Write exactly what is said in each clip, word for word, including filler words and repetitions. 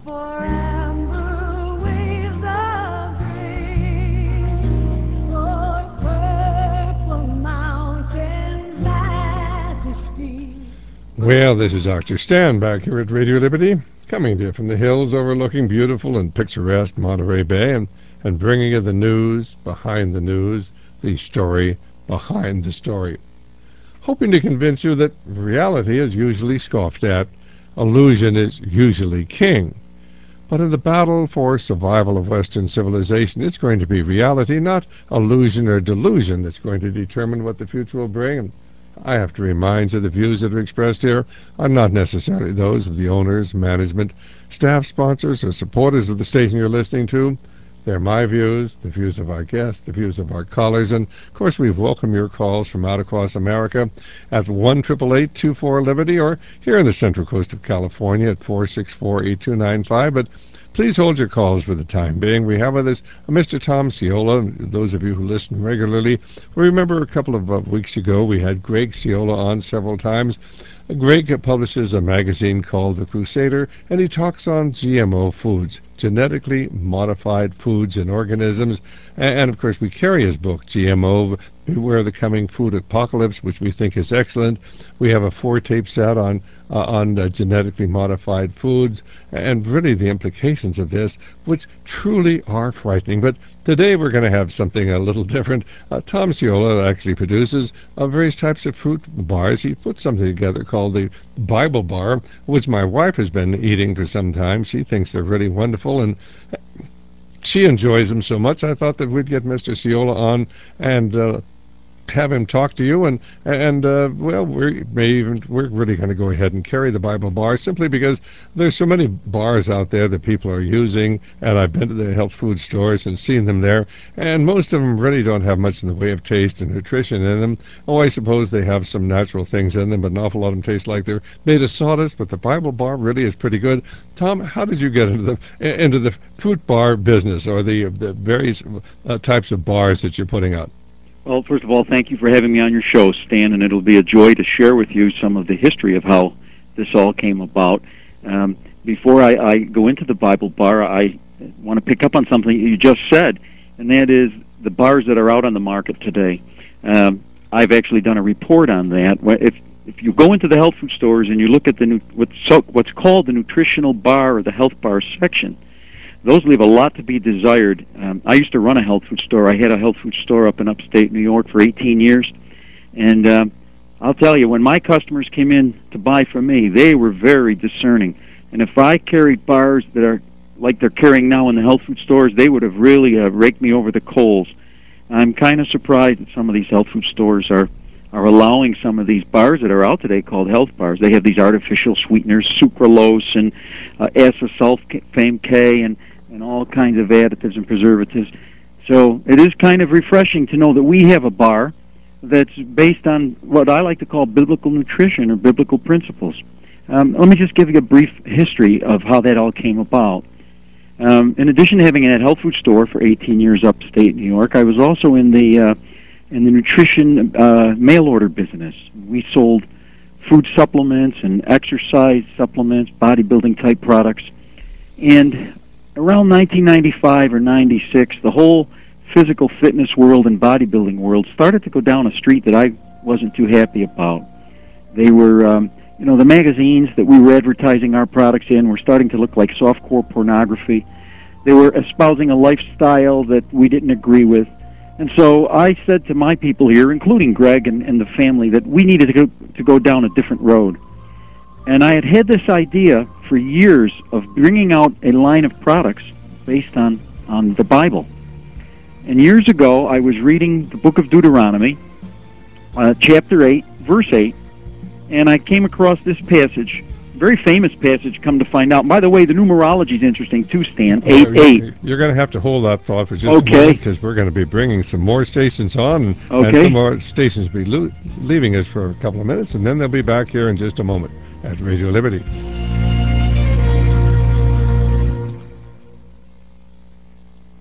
For amber waves of grain, for purple mountains' majesty. Well, this is Doctor Stan back here at Radio Liberty, coming to you from the hills overlooking beautiful and picturesque Monterey Bay, and, and bringing you the news behind the news, the story behind the story. Hoping to convince you that reality is usually scoffed at, illusion is usually king. But in the battle for survival of Western civilization, it's going to be reality, not illusion or delusion, that's going to determine what the future will bring. And I have to remind you, the views that are expressed here are not necessarily those of the owners, management, staff, sponsors, or supporters of the station you're listening to. They're my views, the views of our guests, the views of our callers, and of course we welcome your calls from out across America at one eight eight eight, two four, Liberty, or here in the Central Coast of California at four six four, eight two nine five. But please hold your calls for the time being. We have with us Mister Tom Ciola. Those of you who listen regularly will remember a couple of uh, weeks ago we had Greg Ciola on several times. Greg publishes a magazine called The Crusader, and he talks on G M O foods, genetically modified foods and organisms. And, and of course, we carry his book, G M O, Beware the Coming Food Apocalypse, which we think is excellent. We have a four-tape set on uh, on uh, genetically modified foods, and really the implications of this, which truly are frightening. But today we're going to have something a little different. Uh, Tom Ciola actually produces uh, various types of fruit bars. He put something together called the Bible Bar, which my wife has been eating for some time. She thinks they're really wonderful, and she enjoys them so much. I thought that we'd get Mister Ciola on and uh, have him talk to you, and and uh, well, we may even we're really going to go ahead and carry the Bible bar simply because there's so many bars out there that people are using, and I've been to the health food stores and seen them there, and most of them really don't have much in the way of taste and nutrition in them. Oh, I suppose they have some natural things in them, but an awful lot of them taste like they're made of sawdust. But the Bible bar really is pretty good. Tom, how did you get into the into the fruit bar business, or the the various uh, types of bars that you're putting out? Well, first of all, thank you for having me on your show, Stan, and it'll be a joy to share with you some of the history of how this all came about. Um, before I, I go into the Bible bar, I want to pick up on something you just said, and that is the bars that are out on the market today. Um, I've actually done a report on that. If if you go into the health food stores and you look at the what's, so, what's called the nutritional bar or the health bar section, those leave a lot to be desired. Um, I used to run a health food store. I had a health food store up in upstate New York for eighteen years. And um, I'll tell you, when my customers came in to buy from me, they were very discerning. And if I carried bars that are like they're carrying now in the health food stores, they would have really uh, raked me over the coals. I'm kind of surprised that some of these health food stores are, are allowing some of these bars that are out today called health bars. They have these artificial sweeteners, sucralose and uh, acesulfame K, and and all kinds of additives and preservatives. So it is kind of refreshing to know that we have a bar that's based on what I like to call biblical nutrition or biblical principles. Um, let me just give you a brief history of how that all came about. Um, in addition to having a health food store for eighteen years upstate New York, I was also in the uh, in the nutrition uh, mail order business. We sold food supplements and exercise supplements, bodybuilding type products, and around nineteen ninety-five or ninety-six, the whole physical fitness world and bodybuilding world started to go down a street that I wasn't too happy about. They were, um, you know, the magazines that we were advertising our products in were starting to look like softcore pornography. They were espousing a lifestyle that we didn't agree with. And so I said to my people here, including Greg and, and the family, that we needed to go, to go down a different road. And I had had this idea for years of bringing out a line of products based on, on the Bible. And years ago, I was reading the book of Deuteronomy, uh, chapter eight, verse eight, and I came across this passage, very famous passage, come to find out. And by the way, the numerology is interesting too, Stan, eight eight. You're going to have to hold that thought for just okay. a moment, because we're going to be bringing some more stations on, and, okay. and some more stations will be lo- leaving us for a couple of minutes, and then they'll be back here in just a moment at Radio Liberty.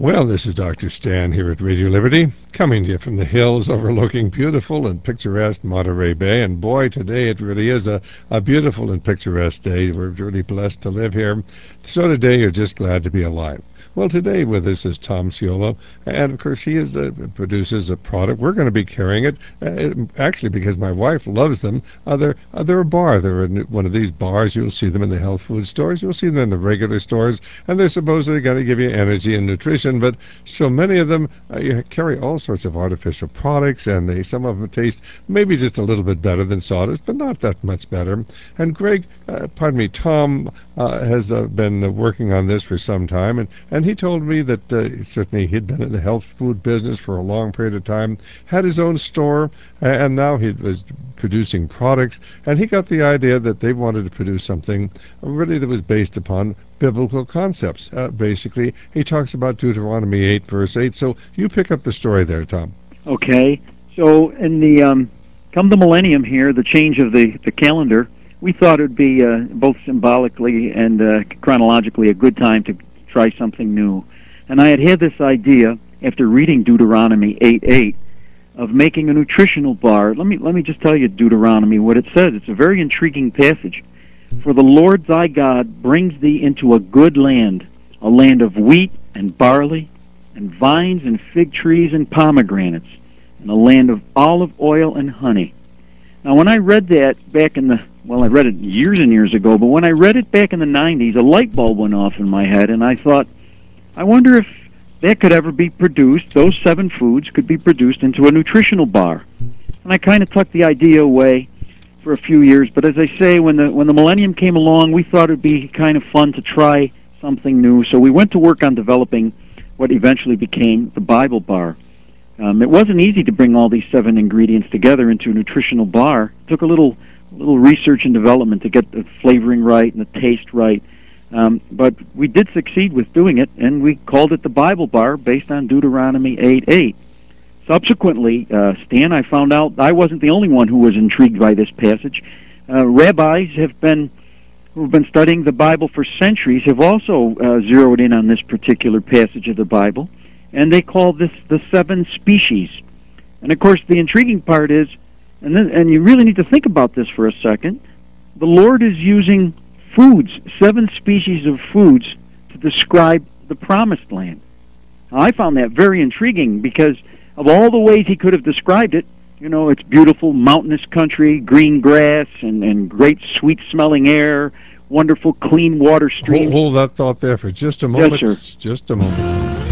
Well, this is Doctor Stan here at Radio Liberty, coming to you from the hills overlooking beautiful and picturesque Monterey Bay. And boy, today it really is a, a beautiful and picturesque day. We're really blessed to live here. So today you're just glad to be alive. Well, today with us is Tom Ciolo, and of course he is a, produces a product. We're going to be carrying it, uh, actually because my wife loves them. Uh, they're, uh, they're a bar. They're in one of these bars. You'll see them in the health food stores. You'll see them in the regular stores, and they're supposedly going to give you energy and nutrition, but so many of them uh, you carry all sorts of artificial products, and they some of them taste maybe just a little bit better than sawdust, but not that much better. And Greg, uh, pardon me, Tom uh, has uh, been uh, working on this for some time, and, and he told me that uh, certainly he'd been in the health food business for a long period of time, had his own store, and now he was producing products, and he got the idea that they wanted to produce something really that was based upon biblical concepts. Uh, basically, he talks about Deuteronomy eight, verse eight. So you pick up the story there, Tom. Okay. So in the um, come the millennium here, the change of the, the calendar, we thought it would be uh, both symbolically and uh, chronologically a good time to try something new. And I had had this idea after reading Deuteronomy eight eight of making a nutritional bar. Let me let me just tell you Deuteronomy what it says. It's a very intriguing passage. For the Lord thy God brings thee into a good land, a land of wheat and barley and vines and fig trees and pomegranates, and a land of olive oil and honey. Now, when I read that back in the, well, I read it years and years ago, but when I read it back in the nineties, a light bulb went off in my head, and I thought, I wonder if that could ever be produced, those seven foods could be produced into a nutritional bar. And I kind of tucked the idea away for a few years, but as I say, when the when the millennium came along, we thought it would be kind of fun to try something new, so we went to work on developing what eventually became the Bible Bar. Um, it wasn't easy to bring all these seven ingredients together into a nutritional bar. It took a little little research and development to get the flavoring right and the taste right, um, but we did succeed with doing it, and we called it the Bible Bar based on Deuteronomy eight eight. Subsequently, uh, Stan, I found out I wasn't the only one who was intrigued by this passage. Uh, rabbis have been who have been studying the Bible for centuries have also uh, zeroed in on this particular passage of the Bible, and they call this the seven species. And of course, the intriguing part is, and then, and you really need to think about this for a second, the Lord is using foods, seven species of foods, to describe the Promised Land. Now, I found that very intriguing because of all the ways he could have described it. You know, it's beautiful mountainous country, green grass, and, and great sweet-smelling air, wonderful clean water streams. Hold, hold that thought there for just a moment. Yes, sir. Just a moment.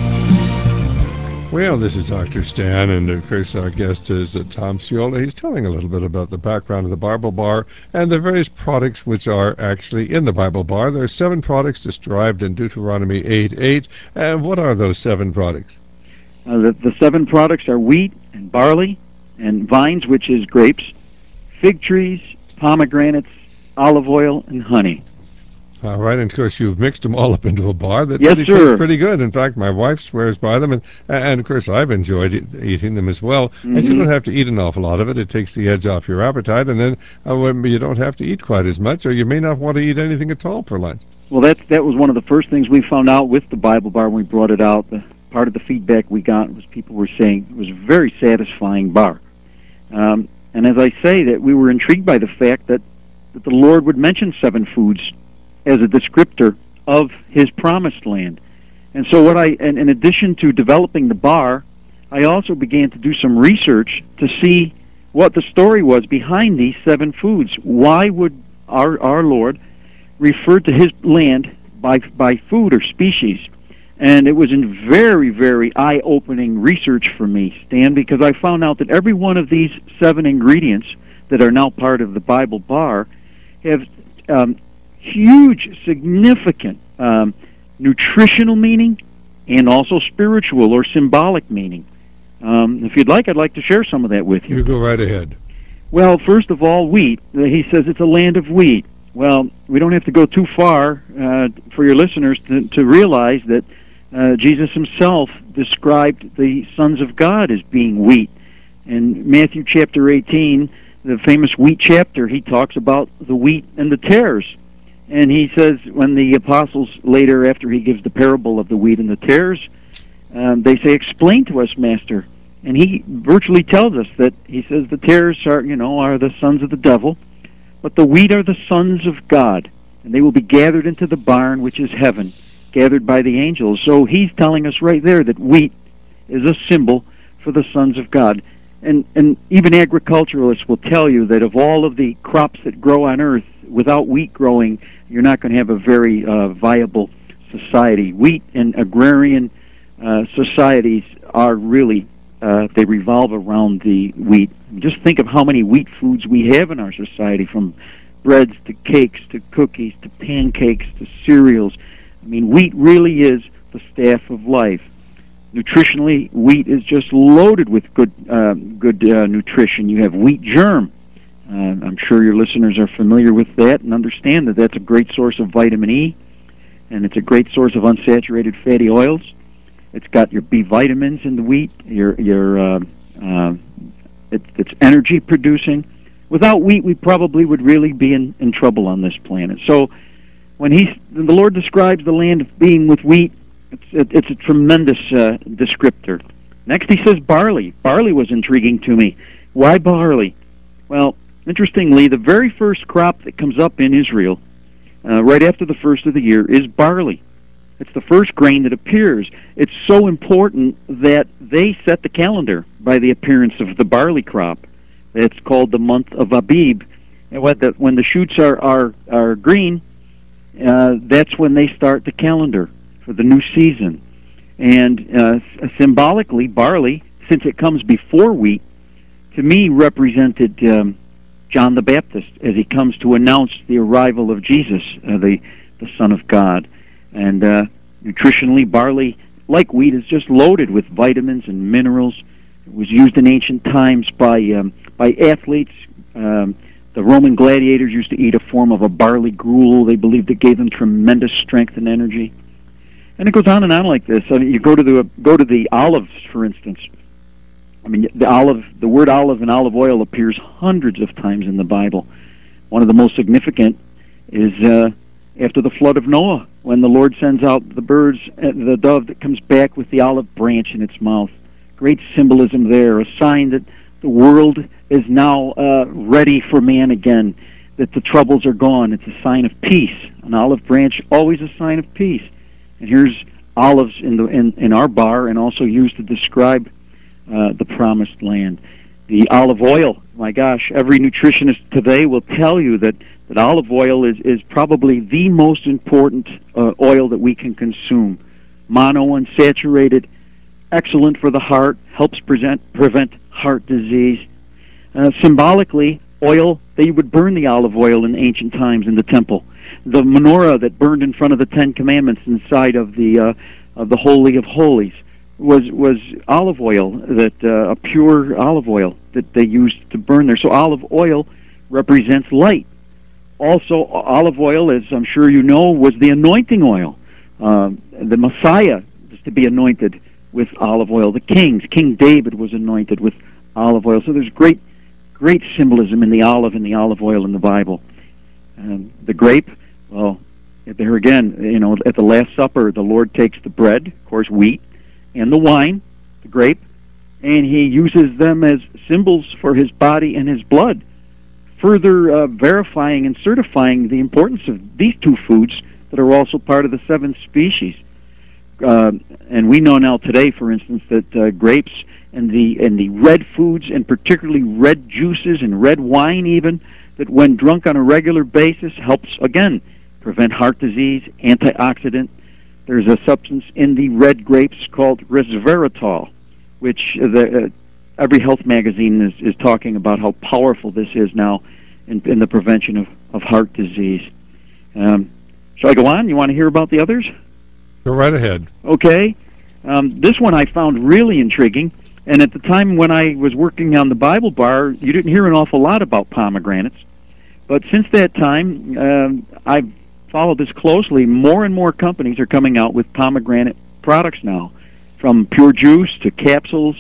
Well, this is Doctor Stan, and of course our guest is uh, Tom Ciolo. He's telling a little bit about the background of the Bible Bar and the various products which are actually in the Bible Bar. There are seven products described in Deuteronomy eight eight. And what are those seven products? Uh, the, the seven products are wheat and barley and vines, which is grapes, fig trees, pomegranates, olive oil, and honey. All right, and of course you've mixed them all up into a bar that yes, really sir. tastes pretty good. In fact, my wife swears by them, and and of course I've enjoyed e- eating them as well. Mm-hmm. And you don't have to eat an awful lot of it. It takes the edge off your appetite, and then uh, when you don't have to eat quite as much, or you may not want to eat anything at all for lunch. Well, that's, that was one of the first things we found out with the Bible Bar when we brought it out. The, part of the feedback we got was people were saying it was a very satisfying bar. Um, and as I say, that we were intrigued by the fact that, that the Lord would mention seven foods as a descriptor of his promised land. And so what I, and in addition to developing the bar, I also began to do some research to see what the story was behind these seven foods. Why would our, our Lord refer to his land by, by food or species? And it was in very, very eye-opening research for me, Stan, because I found out that every one of these seven ingredients that are now part of the Bible Bar have um, huge, significant um, nutritional meaning and also spiritual or symbolic meaning. Um, if you'd like, I'd like to share some of that with you. You go right ahead. Well, first of all, wheat. He says it's a land of wheat. Well, we don't have to go too far uh, for your listeners to, to realize that uh, Jesus himself described the sons of God as being wheat. In Matthew chapter eighteen, the famous wheat chapter, he talks about the wheat and the tares. And he says when the apostles later, after he gives the parable of the wheat and the tares, um, they say, "Explain to us, Master." And he virtually tells us that, he says, the tares are, you know, are the sons of the devil, but the wheat are the sons of God, and they will be gathered into the barn, which is heaven, gathered by the angels. So he's telling us right there that wheat is a symbol for the sons of God. And and even agriculturalists will tell you that of all of the crops that grow on earth, without wheat growing, you're not going to have a very uh, viable society. Wheat and agrarian uh, societies are really, uh, they revolve around the wheat. Just think of how many wheat foods we have in our society, from breads to cakes to cookies to pancakes to cereals. I mean, wheat really is the staff of life. Nutritionally, wheat is just loaded with good uh, good uh, nutrition. You have wheat germ. Uh, I'm sure your listeners are familiar with that and understand that that's a great source of vitamin E, and it's a great source of unsaturated fatty oils. It's got your B vitamins in the wheat. Your your uh, uh, it, it's energy producing. Without wheat, we probably would really be in, in trouble on this planet. So when he's, the Lord describes the land of being with wheat, it's, it, it's a tremendous uh, descriptor. Next he says barley. Barley was intriguing to me. Why barley? Well, interestingly, the very first crop that comes up in Israel, uh, right after the first of the year, is barley. It's the first grain that appears. It's so important that they set the calendar by the appearance of the barley crop. It's called the month of Abib. And when the, when the shoots are, are, are green, uh, that's when they start the calendar for the new season. And uh, symbolically, barley, since it comes before wheat, to me represented um, John the Baptist as he comes to announce the arrival of Jesus, uh, the, the Son of God. And uh, nutritionally, barley, like wheat, is just loaded with vitamins and minerals. It was used in ancient times by um, by athletes. Um, the Roman gladiators used to eat a form of a barley gruel. They believed it gave them tremendous strength and energy. And it goes on and on like this. I mean, you go to the go to the olives, for instance. I mean, the olive, the word olive and olive oil appears hundreds of times in the Bible. One of the most significant is uh, after the flood of Noah, when the Lord sends out the birds, the dove that comes back with the olive branch in its mouth. Great symbolism there, a sign that the world is now uh, ready for man again, that the troubles are gone. It's a sign of peace. An olive branch, always a sign of peace. And here's olives in the in, in our bar, and also used to describe uh, the promised land. The olive oil, my gosh, every nutritionist today will tell you that, that olive oil is, is probably the most important uh, oil that we can consume. Monounsaturated, excellent for the heart, helps present, prevent heart disease. Uh, symbolically, oil, they would burn the olive oil in ancient times in the temple. The menorah that burned in front of the Ten Commandments inside of the uh, of the Holy of Holies was was olive oil, that uh, a pure olive oil that they used to burn there. So olive oil represents light. Also, olive oil, as I'm sure you know, was the anointing oil. Uh, the Messiah was to be anointed with olive oil. The kings, King David was anointed with olive oil. So there's great, great symbolism in the olive and the olive oil in the Bible. Um, the grape, well, there again, you know, at the Last Supper, the Lord takes the bread, of course, wheat, and the wine, the grape, and he uses them as symbols for his body and his blood, further uh, verifying and certifying the importance of these two foods that are also part of the seven species. Uh, and we know now today, for instance, that uh, grapes and the and the red foods, and particularly red juices and red wine even, that when drunk on a regular basis helps, again, prevent heart disease, antioxidant. There's a substance in the red grapes called resveratrol, which the, uh, every health magazine is, is talking about how powerful this is now in, in the prevention of, of heart disease. Um, shall I go on? You want to hear about the others? Go right ahead. Okay. Um, this one I found really intriguing, and at the time when I was working on the Bible bar, you didn't hear an awful lot about pomegranates. But since that time, um, I've followed this closely. More and more companies are coming out with pomegranate products now, from pure juice to capsules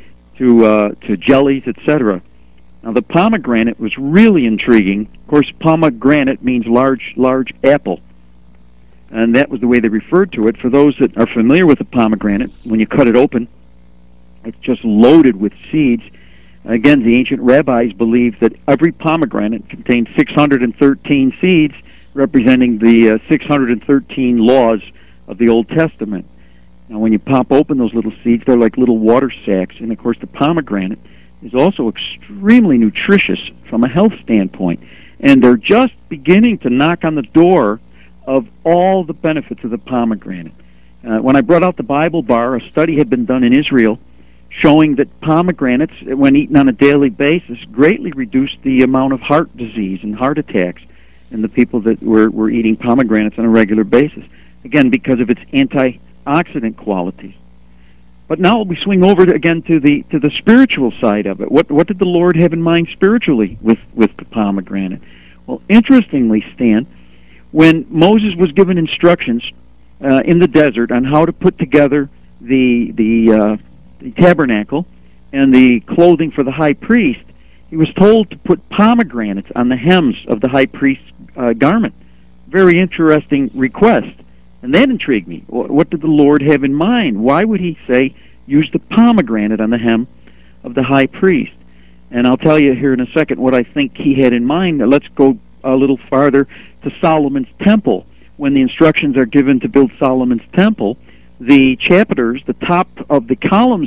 to uh, to jellies, et cetera. Now, the pomegranate was really intriguing. Of course, pomegranate means large, large apple. and that was the way they referred to it. For those that are familiar with the pomegranate, when you cut it open, it's just loaded with seeds. Again, the ancient rabbis believed that every pomegranate contained six hundred thirteen seeds, representing the uh, six hundred thirteen laws of the Old Testament. Now, when you pop open those little seeds, they're like little water sacs, and of course the pomegranate is also extremely nutritious from a health standpoint, and they're just beginning to knock on the door of all the benefits of the pomegranate. Uh, when I brought out the Bible Bar, a study had been done in Israel showing that pomegranates, when eaten on a daily basis, greatly reduced the amount of heart disease and heart attacks in the people that were, were eating pomegranates on a regular basis, again, because of its antioxidant qualities. But now we swing over to, again to the to the spiritual side of it. What what did the Lord have in mind spiritually with, with the pomegranate? Well, interestingly, Stan, when Moses was given instructions uh, in the desert on how to put together the the, uh, the tabernacle and the clothing for the high priest, he was told to put pomegranates on the hems of the high priest's uh, garment. Very interesting request. And that intrigued me. What did the Lord have in mind? Why would he say, use the pomegranate on the hem of the high priest? And I'll tell you here in a second what I think he had in mind. Now, let's go a little farther to Solomon's temple. When the instructions are given to build Solomon's temple, the chapiters, the top of the columns,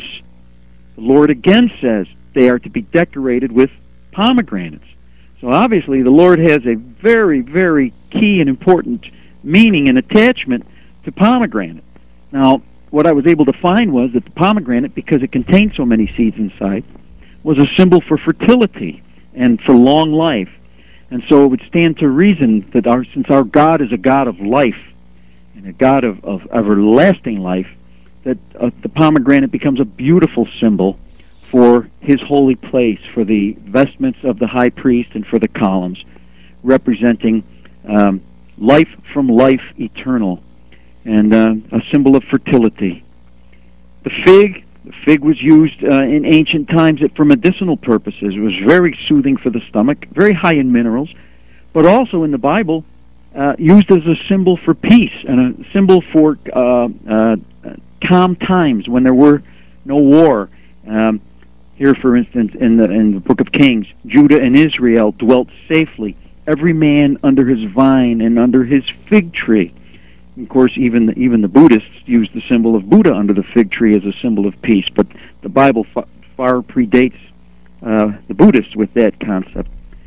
the Lord again says they are to be decorated with pomegranates. So obviously the Lord has a very, very key and important meaning and attachment to pomegranate. Now, what I was able to find was that the pomegranate, because it contained so many seeds inside, was a symbol for fertility and for long life. And so it would stand to reason that our, since our God is a God of life and a God of, of everlasting life, that uh, the pomegranate becomes a beautiful symbol for his holy place, for the vestments of the high priest and for the columns, representing um, life from life eternal, and uh, a symbol of fertility. The fig, the fig was used uh, in ancient times for medicinal purposes. It was very soothing for the stomach, very high in minerals, but also in the Bible uh, used as a symbol for peace and a symbol for uh, uh, calm times when there were no war. Um, here, for instance, in the, in the book of Kings, Judah and Israel dwelt safely, every man under his vine and under his fig tree. Of course, even the, even the Buddhists use the symbol of Buddha under the fig tree as a symbol of peace, but the Bible fa- far predates uh, the Buddhists with that concept.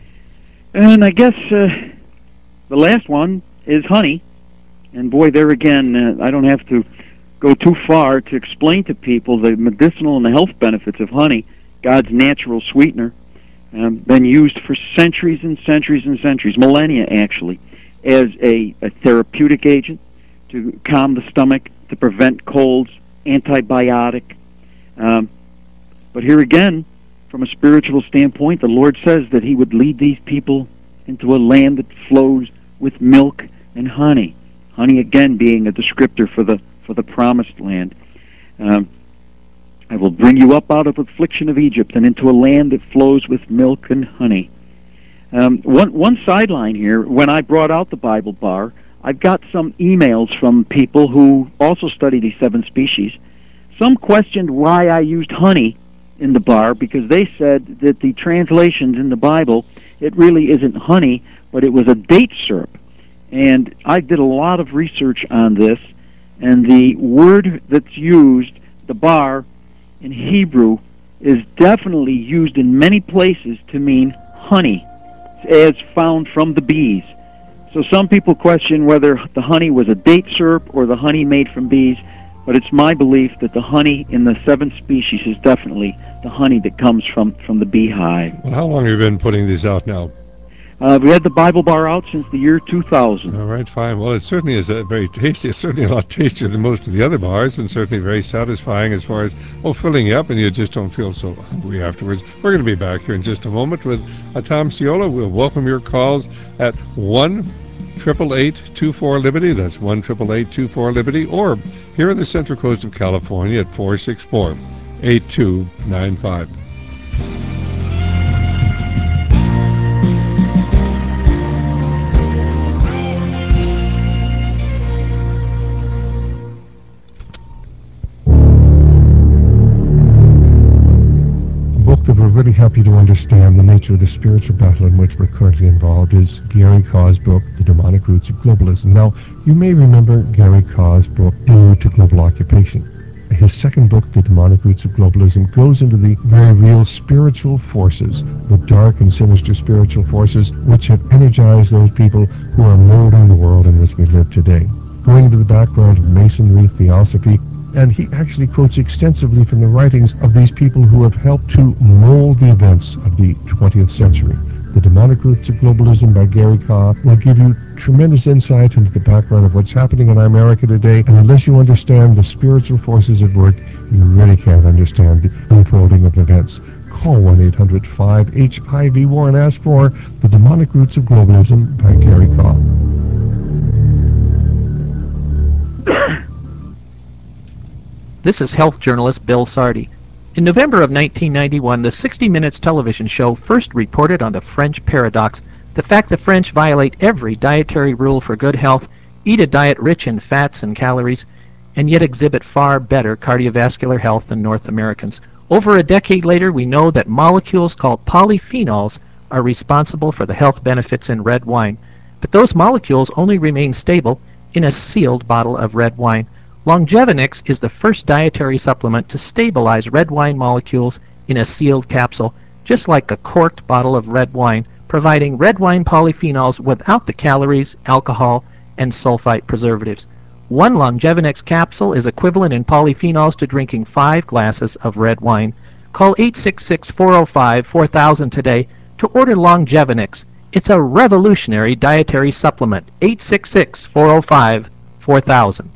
And I guess uh, the last one is honey. And boy, there again, uh, I don't have to go too far to explain to people the medicinal and the health benefits of honey, God's natural sweetener. Um, been used for centuries and centuries and centuries, millennia actually, as a, a therapeutic agent to calm the stomach, to prevent colds, antibiotic. Um, but here again, from a spiritual standpoint, the Lord says that he would lead these people into a land that flows with milk and honey. Honey again being a descriptor for the for the promised land. Um, I will bring you up out of affliction of Egypt and into a land that flows with milk and honey. Um, one, one sideline here, when I brought out the Bible Bar, I've got some emails from people who also study these seven species. Some questioned why I used honey in the bar because they said that the translations in the Bible, it really isn't honey, but it was a date syrup. And I did a lot of research on this, and the word that's used, the bar, in Hebrew is definitely used in many places to mean honey, as found from the bees. So some people question whether the honey was a date syrup or the honey made from bees, but it's my belief that the honey in the seven species is definitely the honey that comes from, from the beehive. Well, how long have you been putting these out now? Uh, we had the Bible Bar out since the year two thousand. All right, fine. Well, it certainly is uh, very tasty. It's certainly a lot tastier than most of the other bars, and certainly very satisfying as far as, well, filling you up, and you just don't feel so hungry afterwards. We're going to be back here in just a moment with uh, Tom Ciola. We'll welcome your calls at one eight eight eight, two four, Liberty. That's one eight eight eight, two four, Liberty. Or here in the Central Coast of California at four six four, eight two nine five. understand the nature of the spiritual battle in which we're currently involved is Gary Kaw's book, The Demonic Roots of Globalism. Now, you may remember Gary Kaw's book, In Route to Global Occupation. His second book, The Demonic Roots of Globalism, goes into the very real spiritual forces, the dark and sinister spiritual forces which have energized those people who are molding the world in which we live today. Going into the background of Masonry, Theosophy, and he actually quotes extensively from the writings of these people who have helped to mold the events of the twentieth century. The Demonic Roots of Globalism by Gary Kaw will give you tremendous insight into the background of what's happening in America today, and unless you understand the spiritual forces at work, you really can't understand the unfolding of events. Call one eight hundred five H I V war and ask for The Demonic Roots of Globalism by Gary Kaw. This is health journalist Bill Sardi. In November of nineteen ninety-one, the sixty minutes television show first reported on the French paradox, the fact the French violate every dietary rule for good health, eat a diet rich in fats and calories, and yet exhibit far better cardiovascular health than North Americans. Over a decade later, we know that molecules called polyphenols are responsible for the health benefits in red wine, but those molecules only remain stable in a sealed bottle of red wine. Longevinix is the first dietary supplement to stabilize red wine molecules in a sealed capsule, just like a corked bottle of red wine, providing red wine polyphenols without the calories, alcohol, and sulfite preservatives. One Longevinix capsule is equivalent in polyphenols to drinking five glasses of red wine. Call eight six six, four oh five, four thousand today to order Longevinix. It's a revolutionary dietary supplement. eight six six, four oh five, four thousand.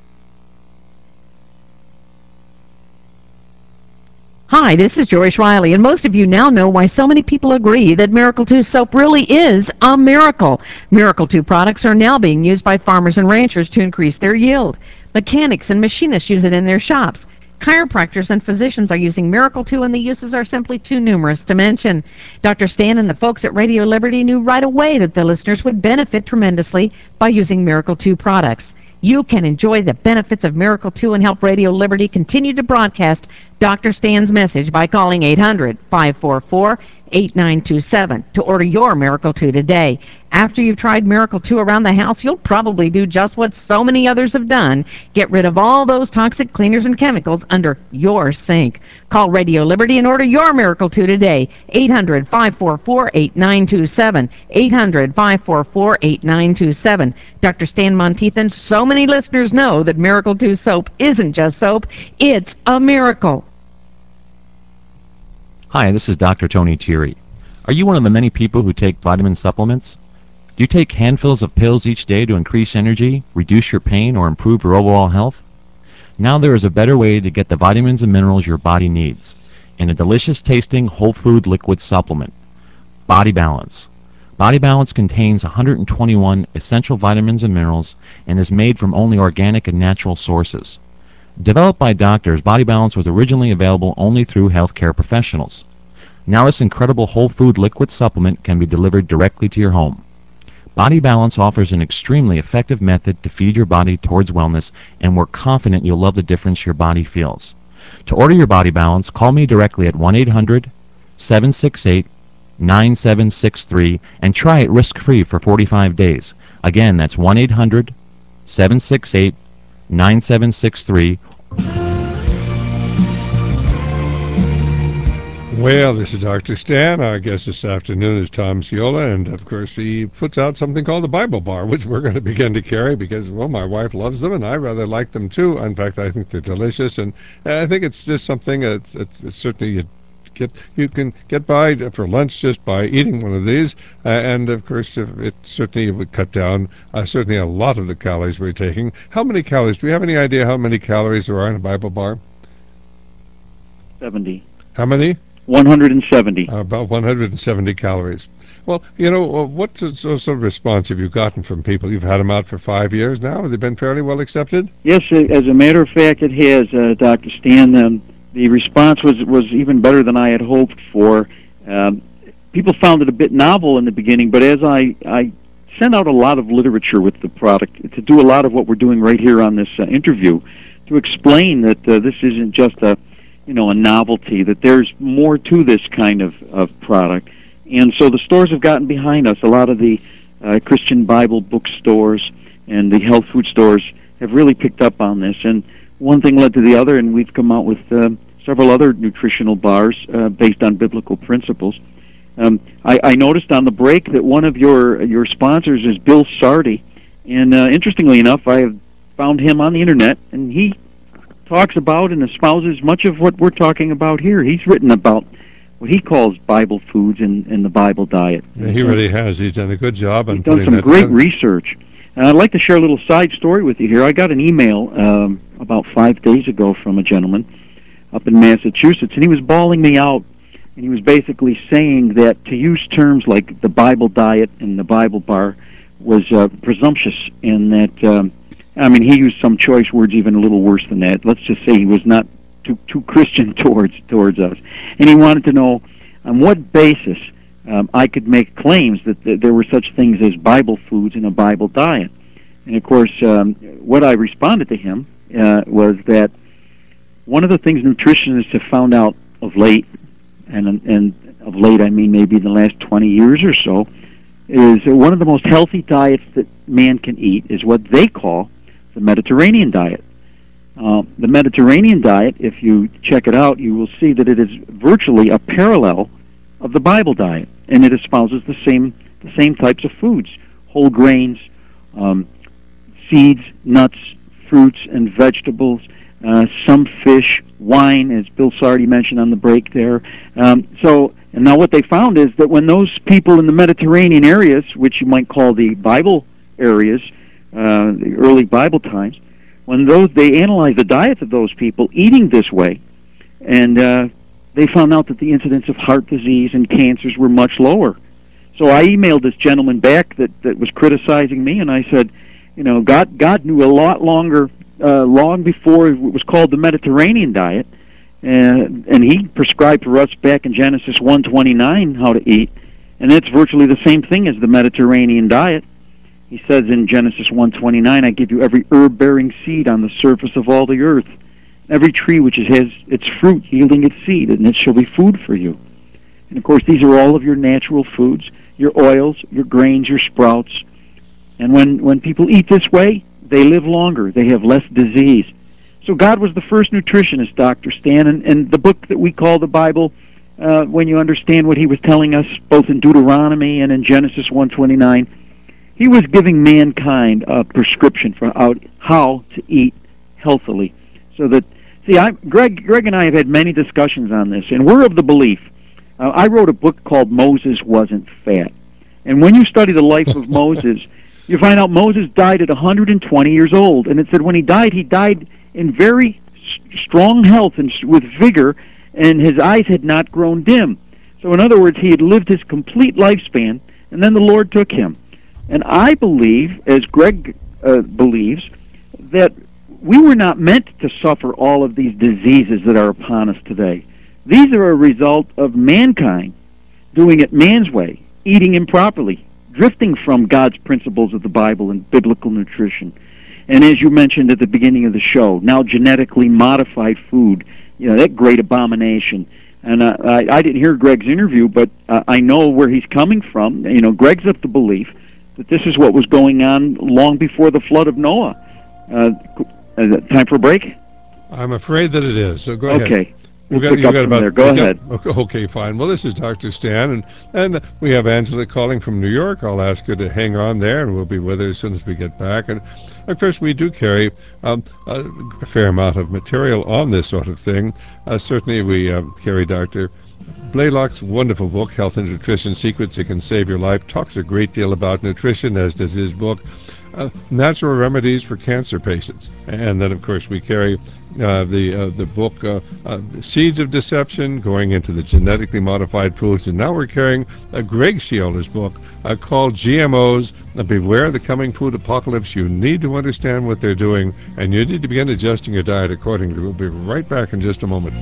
Hi, this is Joyce Riley, and most of you now know why so many people agree that Miracle two soap really is a miracle. Miracle two products are now being used by farmers and ranchers to increase their yield. Mechanics and machinists use it in their shops. Chiropractors and physicians are using Miracle two, and the uses are simply too numerous to mention. Doctor Stan and the folks at Radio Liberty knew right away that the listeners would benefit tremendously by using Miracle two products. You can enjoy the benefits of Miracle two and help Radio Liberty continue to broadcast Doctor Stan's message by calling eight hundred, five four four, eight nine two seven to order your Miracle two today. After you've tried Miracle two around the house, you'll probably do just what so many others have done. Get rid of all those toxic cleaners and chemicals under your sink. Call Radio Liberty and order your Miracle two today. eight hundred, five four four, eight nine two seven. eight hundred, five four four, eight nine two seven. Doctor Stan Monteith and so many listeners know that Miracle two soap isn't just soap, it's a miracle. Hi, this is Doctor Tony Thierry. Are you one of the many people who take vitamin supplements? Do you take handfuls of pills each day to increase energy, reduce your pain, or improve your overall health? Now there is a better way to get the vitamins and minerals your body needs in a delicious tasting whole food liquid supplement. Body Balance. Body Balance contains one hundred twenty-one essential vitamins and minerals and is made from only organic and natural sources. Developed by doctors, Body Balance was originally available only through healthcare professionals. Now this incredible whole food liquid supplement can be delivered directly to your home. Body Balance offers an extremely effective method to feed your body towards wellness, and we're confident you'll love the difference your body feels. To order your Body Balance, call me directly at one eight hundred, seven six eight, nine seven six three and try it risk-free for forty-five days. Again, that's one eight hundred, seven six eight, nine seven six three. Well, this is Doctor Stan. Our guest this afternoon is Tom Ciola, and of course he puts out something called the Bible Bar, which we're going to begin to carry because, well, my wife loves them, and I rather like them too. In fact, I think they're delicious, and I think it's just something it's, it's, it's certainly you get you can get by for lunch just by eating one of these, uh, and of course if it certainly would cut down uh, certainly a lot of the calories we're taking. How many calories? Do we have any idea how many calories there are in a Bible Bar? seventy. How many? one hundred seventy. Uh, about one hundred seventy calories. Well, you know, what sort of response have you gotten from people? You've had them out for five years now. Have they been fairly well accepted? Yes, as a matter of fact, it has, uh, Doctor Stan. Um, the response was, was even better than I had hoped for. Um, people found it a bit novel in the beginning, but as I, I sent out a lot of literature with the product to do a lot of what we're doing right here on this uh, interview, to explain that uh, this isn't just a you know, a novelty, that there's more to this kind of, of product. And so the stores have gotten behind us. A lot of the uh, Christian Bible bookstores and the health food stores have really picked up on this. And one thing led to the other, and we've come out with uh, several other nutritional bars uh, based on biblical principles. Um, I, I noticed on the break that one of your your sponsors is Bill Sardi, and uh, interestingly enough, I have found him on the internet, and he talks about and espouses much of what we're talking about here. He's written about what he calls Bible foods and, and the Bible diet. Yeah, he really has. He's done a good job on He's done putting some that great together. research. And I'd like to share a little side story with you here. I got an email um, about five days ago from a gentleman up in Massachusetts, and he was bawling me out, and he was basically saying that to use terms like the Bible diet and the Bible bar was uh, presumptuous, and that, um, I mean, he used some choice words even a little worse than that. Let's just say he was not too, too Christian towards towards us. And he wanted to know on what basis um, I could make claims that th- there were such things as Bible foods in a Bible diet. And, of course, um, what I responded to him uh, was that one of the things nutritionists have found out of late, and and of late I mean maybe in the last twenty years or so, is that one of the most healthy diets that man can eat is what they call the Mediterranean diet. Uh, the Mediterranean diet, if you check it out, you will see that it is virtually a parallel of the Bible diet, and it espouses the same the same types of foods: whole grains, um, seeds, nuts, fruits, and vegetables. Uh, some fish, wine, as Bill Sardi mentioned on the break there. Um, so, and now what they found is that when those people in the Mediterranean areas, which you might call the Bible areas, uh, the early Bible times, when those they analyzed the diets of those people eating this way, and uh, they found out that the incidence of heart disease and cancers were much lower. So I emailed this gentleman back that, that was criticizing me, and I said, you know, God God knew a lot longer. Uh, long before it was called the Mediterranean diet, and, and he prescribed for us back in Genesis one twenty-nine how to eat, and it's virtually the same thing as the Mediterranean diet. He says in Genesis one twenty-nine, I give you every herb-bearing seed on the surface of all the earth, every tree which has its fruit yielding its seed, and it shall be food for you. And of course, these are all of your natural foods, your oils, your grains, your sprouts. And when, when people eat this way, they live longer. They have less disease. So God was the first nutritionist, Doctor Stan, and, and the book that we call the Bible, uh, when you understand what he was telling us, both in Deuteronomy and in Genesis one twenty-nine, he was giving mankind a prescription for how, how to eat healthily. So that, see, I, Greg, Greg and I have had many discussions on this, and we're of the belief. Uh, I wrote a book called Moses Wasn't Fat. And when you study the life of Moses, you find out Moses died at one hundred twenty years old, and it said when he died, he died in very strong health and with vigor, and his eyes had not grown dim. So in other words, he had lived his complete lifespan, and then the Lord took him. And I believe, as Greg uh, believes, that we were not meant to suffer all of these diseases that are upon us today. These are a result of mankind doing it man's way, eating improperly, drifting from God's principles of the Bible and biblical nutrition. And as you mentioned at the beginning of the show, now genetically modified food, you know, that great abomination. And uh, I, I didn't hear Greg's interview, but uh, I know where he's coming from. You know, Greg's of the belief that this is what was going on long before the flood of Noah. Uh, uh, time for a break? I'm afraid that it is, so go ahead. Okay. We'll Got, pick up got from about, there. Go yep, ahead. Okay, okay, fine. Well, this is Doctor Stan, and, and we have Angela calling from New York. I'll ask her to hang on there, and we'll be with her as soon as we get back. And, of course, we do carry um, a fair amount of material on this sort of thing. Uh, certainly, we uh, carry Doctor Blaylock's wonderful book, Health and Nutrition Secrets That Can Save Your Life. Talks a great deal about nutrition, as does his book, Uh, Natural Remedies for Cancer Patients. And then, of course, we carry uh, the uh, the book uh, uh, Seeds of Deception, going into the genetically modified foods. And now we're carrying uh, Greg Ciola's book uh, called G M Os, uh, Beware the Coming Food Apocalypse. You need to understand what they're doing, and you need to begin adjusting your diet accordingly. We'll be right back in just a moment.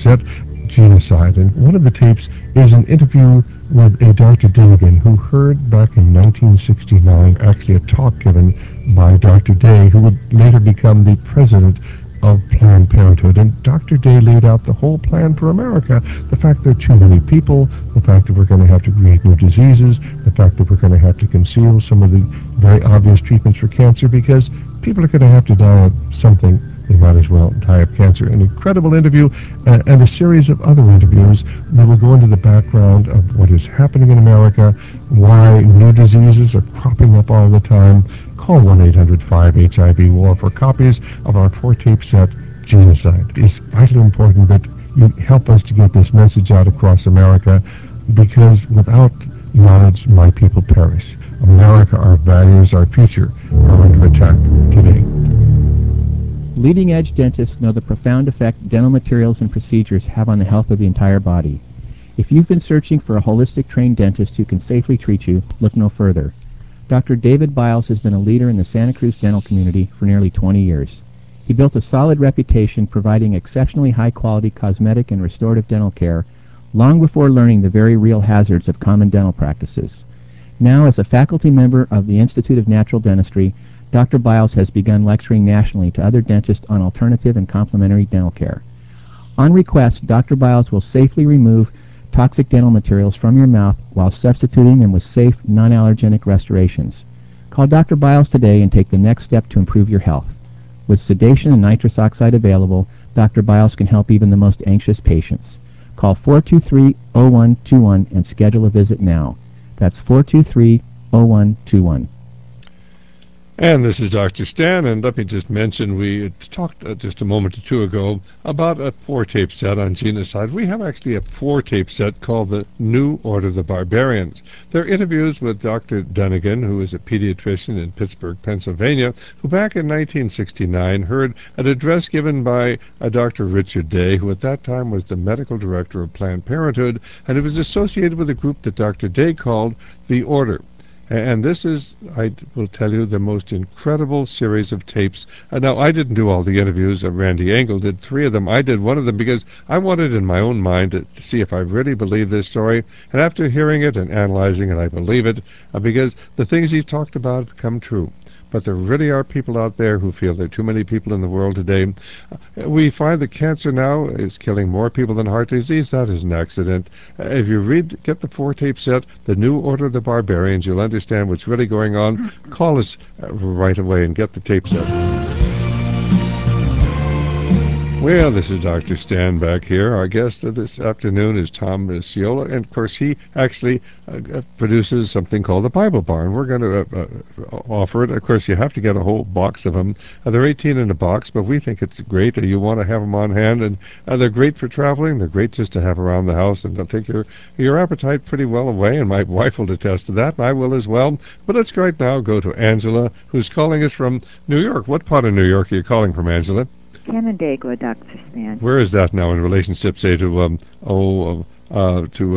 set, Genocide. And one of the tapes is an interview with a Doctor Dinnigan who heard back in nineteen sixty-nine, actually a talk given by Doctor Day, who would later become the president of Planned Parenthood. And Doctor Day laid out the whole plan for America. The fact there are too many people, the fact that we're going to have to create new diseases, the fact that we're going to have to conceal some of the very obvious treatments for cancer because people are going to have to die of something. They might as well die of cancer. An incredible interview uh, and a series of other interviews that will go into the background of what is happening in America, why new diseases are cropping up all the time. Call one eight hundred five H I V war for copies of our four-tape set, Genocide. It's vitally important that you help us to get this message out across America because without knowledge, my people perish. America, our values, our future are under attack today. Leading-edge dentists know the profound effect dental materials and procedures have on the health of the entire body. If you've been searching for a holistic trained dentist who can safely treat you, look no further. Doctor David Biles has been a leader in the Santa Cruz dental community for nearly twenty years. He built a solid reputation providing exceptionally high-quality cosmetic and restorative dental care long before learning the very real hazards of common dental practices. Now, as a faculty member of the Institute of Natural Dentistry, Doctor Biles has begun lecturing nationally to other dentists on alternative and complementary dental care. On request, Doctor Biles will safely remove toxic dental materials from your mouth while substituting them with safe, non-allergenic restorations. Call Doctor Biles today and take the next step to improve your health. With sedation and nitrous oxide available, Doctor Biles can help even the most anxious patients. Call four two three, zero one two one and schedule a visit now. That's four two three, zero one two one. And this is Doctor Stan, and let me just mention we talked uh, just a moment or two ago about a four-tape set on genocide. We have actually a four-tape set called The New Order of the Barbarians. They're interviews with Doctor Dinnigan, who is a pediatrician in Pittsburgh, Pennsylvania, who back in nineteen sixty-nine heard an address given by a Doctor Richard Day, who at that time was the medical director of Planned Parenthood, and it was associated with a group that Doctor Day called The Order. And this is, I will tell you, the most incredible series of tapes. Uh, now, I didn't do all the interviews. Uh, Randy Engel did three of them. I did one of them because I wanted in my own mind to, to see if I really believe this story. And after hearing it and analyzing it, I believe it uh, because the things he's talked about have come true. But there really are people out there who feel there are too many people in the world today. Uh, we find that cancer now is killing more people than heart disease. That is an accident. Uh, if you read, get the four-tape set, The New Order of the Barbarians, you'll understand what's really going on. Call us uh, right away and get the tape set. Well, this is Doctor Stan back here. Our guest of this afternoon is Tom Sciola, and of course he actually uh, produces something called the Bible Bar, and we're going to uh, uh, offer it. Of course, you have to get a whole box of them. Uh, they're eighteen in a box, but we think it's great. Uh, you want to have them on hand, and uh, they're great for traveling. They're great just to have around the house, and they'll take your your appetite pretty well away, and my wife will attest to that, and I will as well. But let's right now go to Angela, who's calling us from New York. What part of New York are you calling from, Angela? Canandaigua, Doctor Stan. Where is that now in relationship, say, to um, oh, uh, to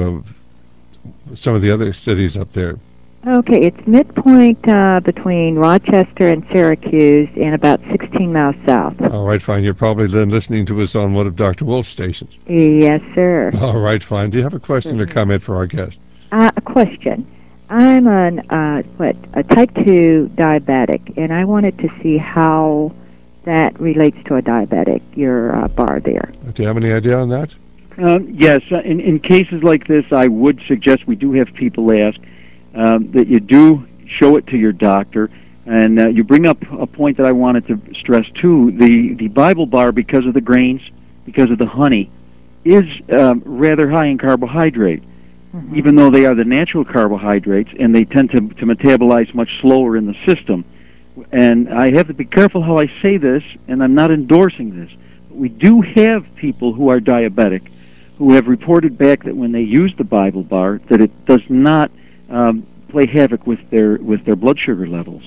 uh, some of the other cities up there? Okay, it's midpoint uh, between Rochester and Syracuse and about sixteen miles south. All right, fine. You're probably then listening to us on one of Doctor Wolf's stations. Yes, sir. All right, fine. Do you have a question or comment for our guest? Uh, a question. I'm an, uh, what, a type two diabetic, and I wanted to see how that relates to a diabetic, your uh, bar there. Do you have any idea on that? Um, yes, uh, in, in cases like this, I would suggest, we do have people ask, um, that you do show it to your doctor. And uh, you bring up a point that I wanted to stress, too. The, the Bible Bar, because of the grains, because of the honey, is um, rather high in carbohydrate, mm-hmm. even though they are the natural carbohydrates, and they tend to, to metabolize much slower in the system. And I have to be careful how I say this, and I'm not endorsing this. We do have people who are diabetic who have reported back that when they use the Bible Bar, that it does not um, play havoc with their with their blood sugar levels.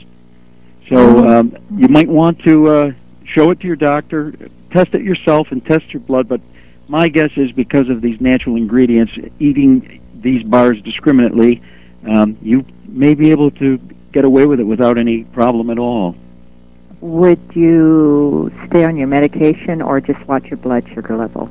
So um, you might want to uh, show it to your doctor, test it yourself, and test your blood. But my guess is because of these natural ingredients, eating these bars discriminately, um, you may be able to get away with it without any problem at all. Would you stay on your medication or just watch your blood sugar level?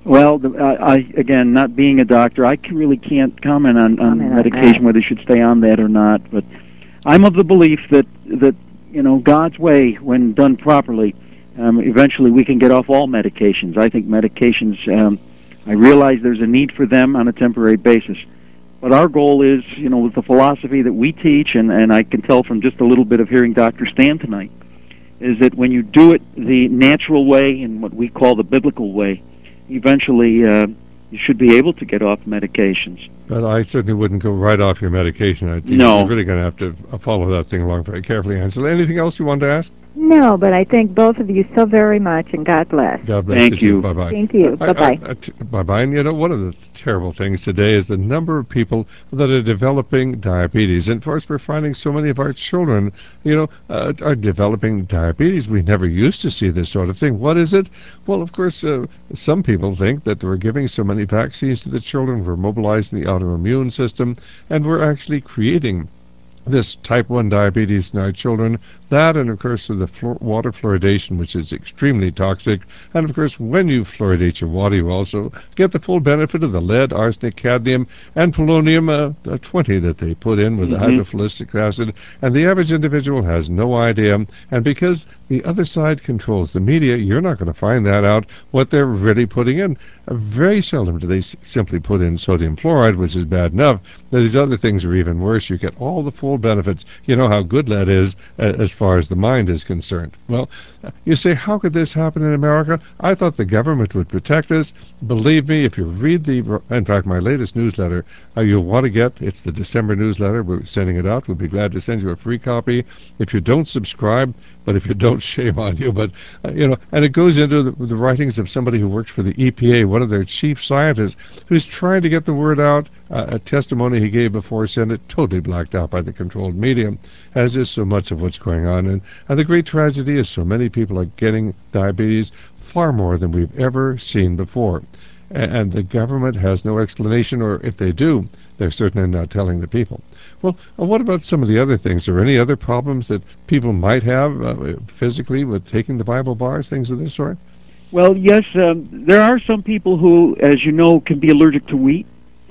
Well, the, I, I again, not being a doctor, I can, really can't comment on, on Comment on medication, that. whether you should stay on that or not. But I'm of the belief that that you know God's way, when done properly, um, eventually we can get off all medications. I think medications. Um, I realize there's a need for them on a temporary basis, but our goal is, you know, with the philosophy that we teach, and and I can tell from just a little bit of hearing Doctor Stan tonight, is that when you do it the natural way and what we call the biblical way, eventually uh, you should be able to get off medications. But I certainly wouldn't go right off your medication. I think No. you're really going to have to uh, follow that thing along very carefully, Angela. Anything else you want to ask? No, but I thank both of you so very much, and God bless. God bless Thank you. you. Bye bye. Thank you. Bye-bye. Bye bye. And you know, one of the terrible things today is the number of people that are developing diabetes. And of course, we're finding so many of our children, you know, uh, are developing diabetes. We never used to see this sort of thing. What is it? Well, of course, uh, some people think that we're giving so many vaccines to the children, we're mobilizing the autoimmune system, and we're actually creating this type one diabetes in our children. That, and of course the flu- water fluoridation, which is extremely toxic. And of course, when you fluoridate your water, you also get the full benefit of the lead, arsenic, cadmium, and polonium uh, twenty that they put in with Mhm. the hydrofluoric acid. And the average individual has no idea. And because the other side controls the media, you're not going to find that out, what they're really putting in. Uh, very seldom do they s- simply put in sodium fluoride, which is bad enough. These other things are even worse. You get all the full benefits. You know how good lead is uh, as far as the mind is concerned. Well, uh, you say, how could this happen in America? I thought the government would protect us. Believe me, if you read the, in fact, my latest newsletter, uh, you'll want to get, it's the December newsletter. We're sending it out. We'll be glad to send you a free copy. If you don't subscribe, but if you don't, shame on you. But, uh, you know, and it goes into the, the writings of somebody who works for the E P A, one of their chief scientists, who's trying to get the word out. Uh, a testimony he gave before Senate, totally blacked out by the controlled media, as is so much of what's going on. And, and the great tragedy is so many people are getting diabetes, far more than we've ever seen before. And, and the government has no explanation, or if they do, they're certainly not telling the people. Well, uh, what about some of the other things? Are there any other problems that people might have uh, physically with taking the Bible bars, things of this sort? Well, yes, um, there are some people who, as you know, can be allergic to wheat,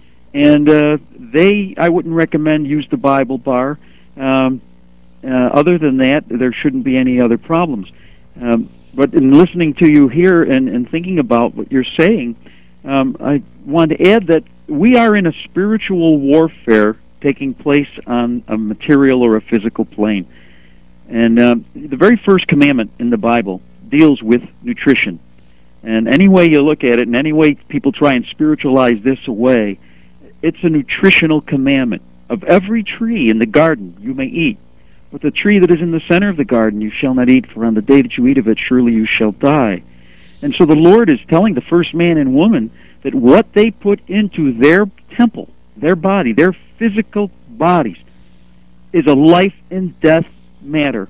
and uh, they, I wouldn't recommend use the Bible bar. Um, uh, other than that, there shouldn't be any other problems. Um, but in listening to you here and, and thinking about what you're saying, um, I want to add that we are in a spiritual warfare taking place on a material or a physical plane. And um, the very first commandment in the Bible deals with nutrition. And any way you look at it, and any way people try and spiritualize this away, it's a nutritional commandment. Of every tree in the garden you may eat, but the tree that is in the center of the garden you shall not eat, for on the day that you eat of it surely you shall die. And so the Lord is telling the first man and woman that what they put into their temple, their body, their physical bodies, is a life and death matter.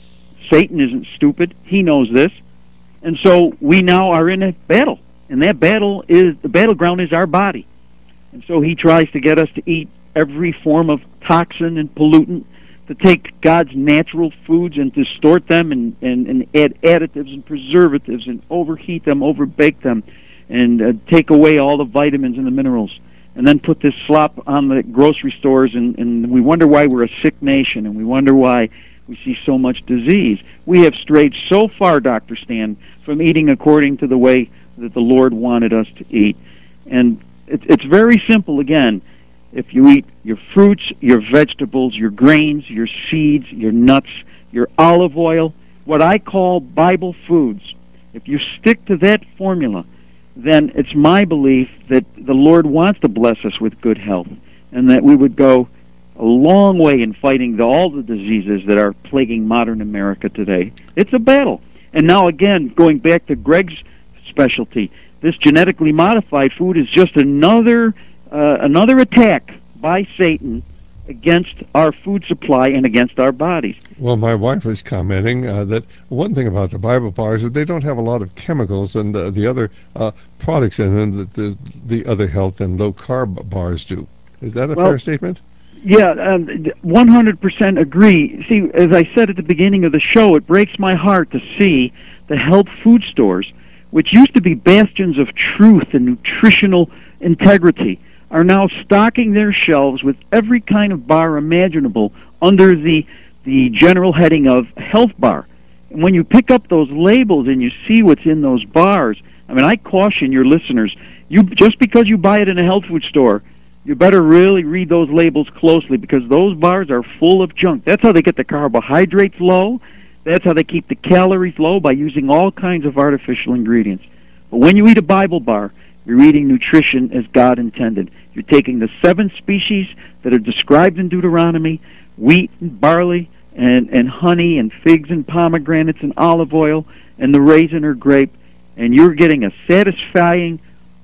Satan isn't stupid. He knows this. And so we now are in a battle. And that battle is, the battleground is our body. And so he tries to get us to eat every form of toxin and pollutant, to take God's natural foods and distort them and, and, and add additives and preservatives and overheat them, overbake them, and uh, take away all the vitamins and the minerals. And then put this slop on the grocery stores, and, and we wonder why we're a sick nation, and we wonder why we see so much disease. We have strayed so far, Doctor Stan, from eating according to the way that the Lord wanted us to eat. And it, it's very simple, again. If you eat your fruits, your vegetables, your grains, your seeds, your nuts, your olive oil, what I call Bible foods, if you stick to that formula, then it's my belief that the Lord wants to bless us with good health, and that we would go a long way in fighting the, all the diseases that are plaguing modern America today. It's a battle. And now, again, going back to Greg's specialty, this genetically modified food is just another uh, another attack by Satan against our food supply and against our bodies. Well, my wife was commenting uh, that one thing about the Bible bars is they don't have a lot of chemicals and uh, the other uh, products in them that the, the other health and low-carb bars do. Is that a Well, fair statement? Yeah, um, one hundred percent agree. See, as I said at the beginning of the show, it breaks my heart to see the health food stores which used to be bastions of truth and nutritional integrity, are now stocking their shelves with every kind of bar imaginable under the the general heading of health bar. And when you pick up those labels and you see what's in those bars, I mean, I caution your listeners, you just because you buy it in a health food store, you better really read those labels closely, because those bars are full of junk. That's how they get the carbohydrates low. That's how they keep the calories low, by using all kinds of artificial ingredients. But when you eat a Bible bar, you're eating nutrition as God intended. You're taking the seven species that are described in Deuteronomy, wheat and barley and, and honey and figs and pomegranates and olive oil and the raisin or grape, and you're getting a satisfying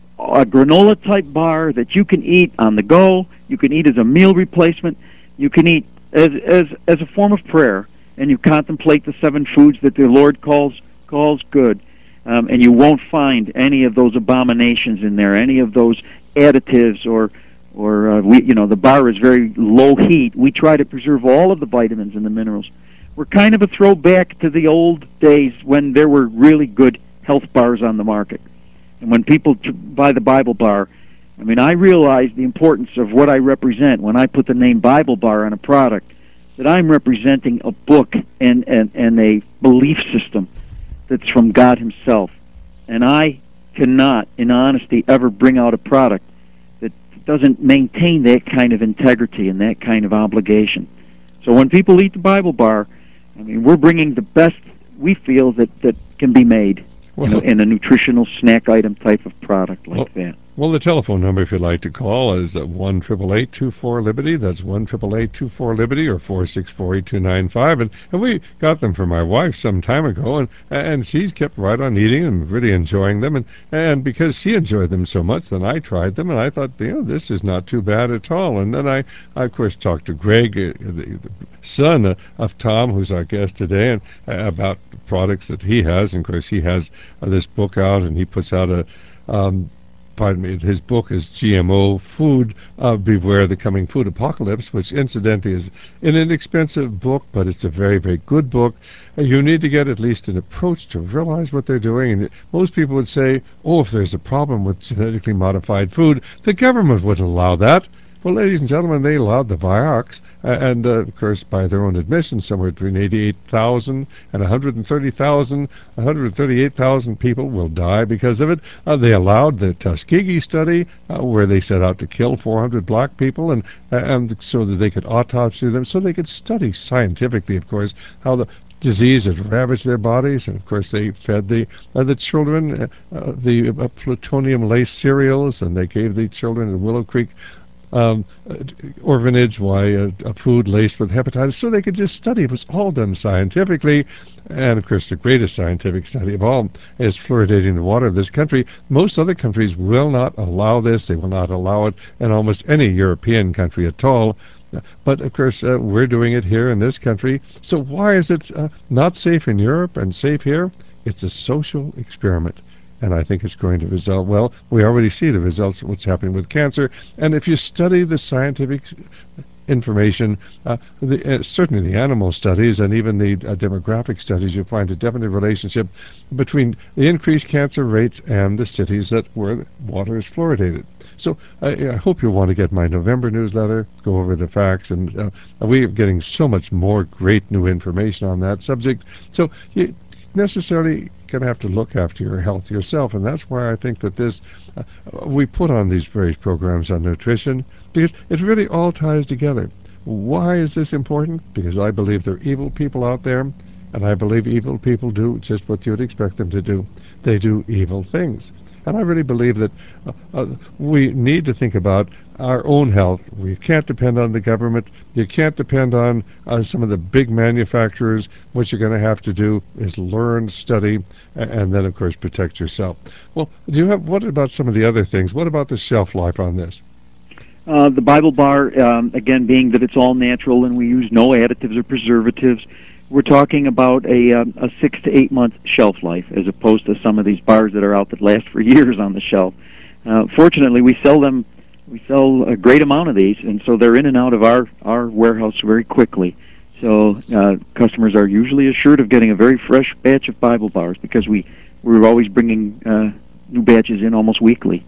a granola-type bar that you can eat on the go, you can eat as a meal replacement, you can eat as as as a form of prayer, and you contemplate the seven foods that the Lord calls calls good, um, and you won't find any of those abominations in there, any of those additives, or or uh, we you know the bar is very low heat. We try to preserve all of the vitamins and the minerals. We're kind of a throwback to the old days when there were really good health bars on the market. And when people t- buy the Bible bar, I mean, I realize the importance of what I represent when I put the name Bible bar on a product, that I'm representing a book and, and, and a belief system that's from God himself. And I cannot, in honesty, ever bring out a product that doesn't maintain that kind of integrity and that kind of obligation. So when people eat the Bible bar, I mean, we're bringing the best we feel that, that can be made. Well, you know, in a nutritional snack item type of product like well, that. Well, the telephone number, if you'd like to call, is one eight eight eight, two four, Liberty. That's one eight eight eight, two four, Liberty, or four six four, eight two nine five. And, and we got them for my wife some time ago, and and she's kept right on eating and really enjoying them. And, and because she enjoyed them so much, then I tried them, and I thought, you know, this is not too bad at all. And then I, I of course, talked to Greg, uh, the, the son uh, of Tom, who's our guest today, and uh, about the products that he has. And, of course, he has uh, this book out, and he puts out a... Um, Pardon me, his book is G M O Food, uh, Beware the Coming Food Apocalypse, which incidentally is an inexpensive book, but it's a very, very good book. Uh, you need to get at least an approach to realize what they're doing. And most people would say, oh, if there's a problem with genetically modified food, the government wouldn't allow that. Well, ladies and gentlemen, they allowed the Vioxx, uh, and, uh, of course, by their own admission, somewhere between eighty-eight thousand and one hundred thirty thousand, one hundred thirty-eight thousand people will die because of it. Uh, they allowed the Tuskegee study, uh, where they set out to kill four hundred black people, and uh, and so that they could autopsy them, so they could study scientifically, of course, how the disease had ravaged their bodies, and of course they fed the uh, the children uh, uh, the uh, plutonium-laced cereals, and they gave the children in Willow Creek Um, orphanage, why uh, a food laced with hepatitis, so they could just study. It was all done scientifically, and of course the greatest scientific study of all is fluoridating the water of this country. Most other countries will not allow this. They will not allow it in almost any European country at all. But of course uh, we're doing it here in this country. So why is it uh, not safe in Europe and safe here? It's a social experiment. And I think it's going to result, well, we already see the results of what's happening with cancer. And if you study the scientific information, uh, the, uh, certainly the animal studies and even the uh, demographic studies, you find a definite relationship between the increased cancer rates and the cities that where water is fluoridated. So I, I hope you'll want to get my November newsletter, go over the facts, and uh, we are getting so much more great new information on that subject. So you necessarily going to have to look after your health yourself, and that's why I think that this uh, we put on these various programs on nutrition, because it really all ties together. Why is this important? Because I believe there are evil people out there, and I believe evil people do just what you'd expect them to do. They do evil things. And I really believe that uh, uh, we need to think about our own health. We can't depend on the government. You can't depend on uh, some of the big manufacturers. What you're going to have to do is learn, study, and, and then, of course, protect yourself. Well, do you have? What about some of the other things? What about the shelf life on this? Uh, the Bible bar, um, again, being that it's all natural and we use no additives or preservatives, we're talking about a, um, a six to eight month shelf life, as opposed to some of these bars that are out that last for years on the shelf. Uh, fortunately, we sell them. We sell a great amount of these, and so they're in and out of our, our warehouse very quickly. So uh, customers are usually assured of getting a very fresh batch of Bible bars because we we're always bringing uh, new batches in almost weekly.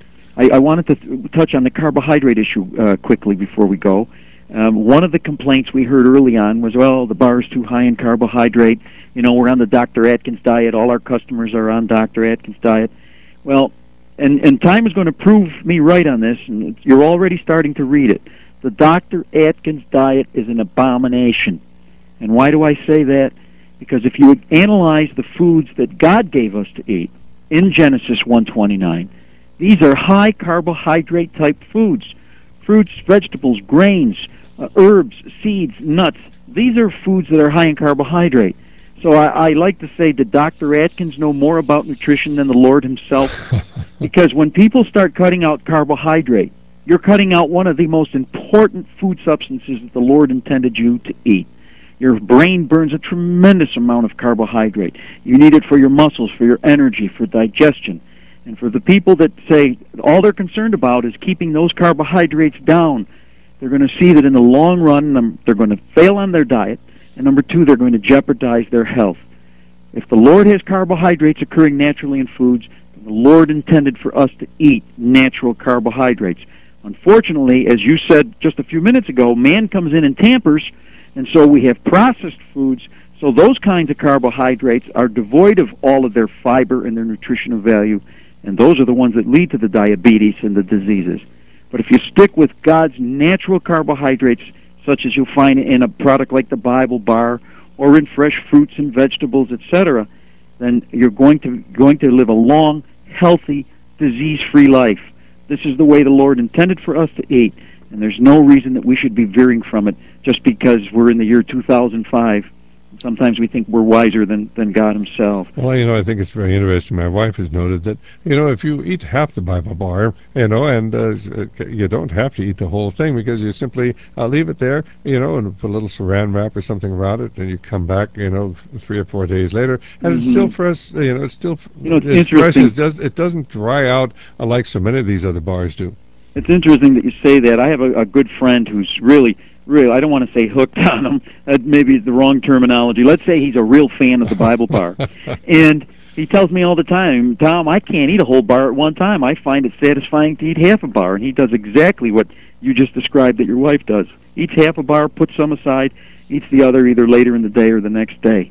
I, I wanted to th- touch on the carbohydrate issue uh, quickly before we go. Um, one of the complaints we heard early on was, well, the bar is too high in carbohydrate. You know, we're on the Doctor Atkins diet. All our customers are on Doctor Atkins diet. Well, and, and time is going to prove me right on this, and you're already starting to read it. The Doctor Atkins diet is an abomination. And why do I say that? Because if you would analyze the foods that God gave us to eat in Genesis one twenty-nine, these are high carbohydrate type foods. Fruits, vegetables, grains, uh, herbs, seeds, nuts. These are foods that are high in carbohydrate. So I, I like to say, did Doctor Atkins know more about nutrition than the Lord himself? Because when people start cutting out carbohydrate, you're cutting out one of the most important food substances that the Lord intended you to eat. Your brain burns a tremendous amount of carbohydrate. You need it for your muscles, for your energy, for digestion. And for the people that say all they're concerned about is keeping those carbohydrates down, they're going to see that in the long run, they're going to fail on their diet, and number two, they're going to jeopardize their health. If the Lord has carbohydrates occurring naturally in foods, then the Lord intended for us to eat natural carbohydrates. Unfortunately, as you said just a few minutes ago, man comes in and tampers, and so we have processed foods. So those kinds of carbohydrates are devoid of all of their fiber and their nutritional value, and those are the ones that lead to the diabetes and the diseases. But if you stick with God's natural carbohydrates, such as you'll find in a product like the Bible Bar or in fresh fruits and vegetables, et cetera, then you're going to going to live a long, healthy, disease-free life. This is the way the Lord intended for us to eat, and there's no reason that we should be veering from it just because we're in the year two thousand five. Sometimes we think we're wiser than, than God himself. Well, you know, I think it's very interesting. My wife has noted that, you know, if you eat half the Bible bar, you know, and uh, you don't have to eat the whole thing because you simply uh, leave it there, you know, and put a little saran wrap or something around it, and you come back, you know, three or four days later, and mm-hmm. it's still fresh, you know, it's still you know, it's it's fresh. interesting. It, does, it doesn't dry out uh, like so many of these other bars do. It's interesting that you say that. I have a, a good friend who's really... Really, I don't want to say hooked on him. That maybe is the wrong terminology. Let's say he's a real fan of the Bible bar. And he tells me all the time, Tom, I can't eat a whole bar at one time. I find it satisfying to eat half a bar. And he does exactly what you just described that your wife does. Eats half a bar, puts some aside, eats the other either later in the day or the next day.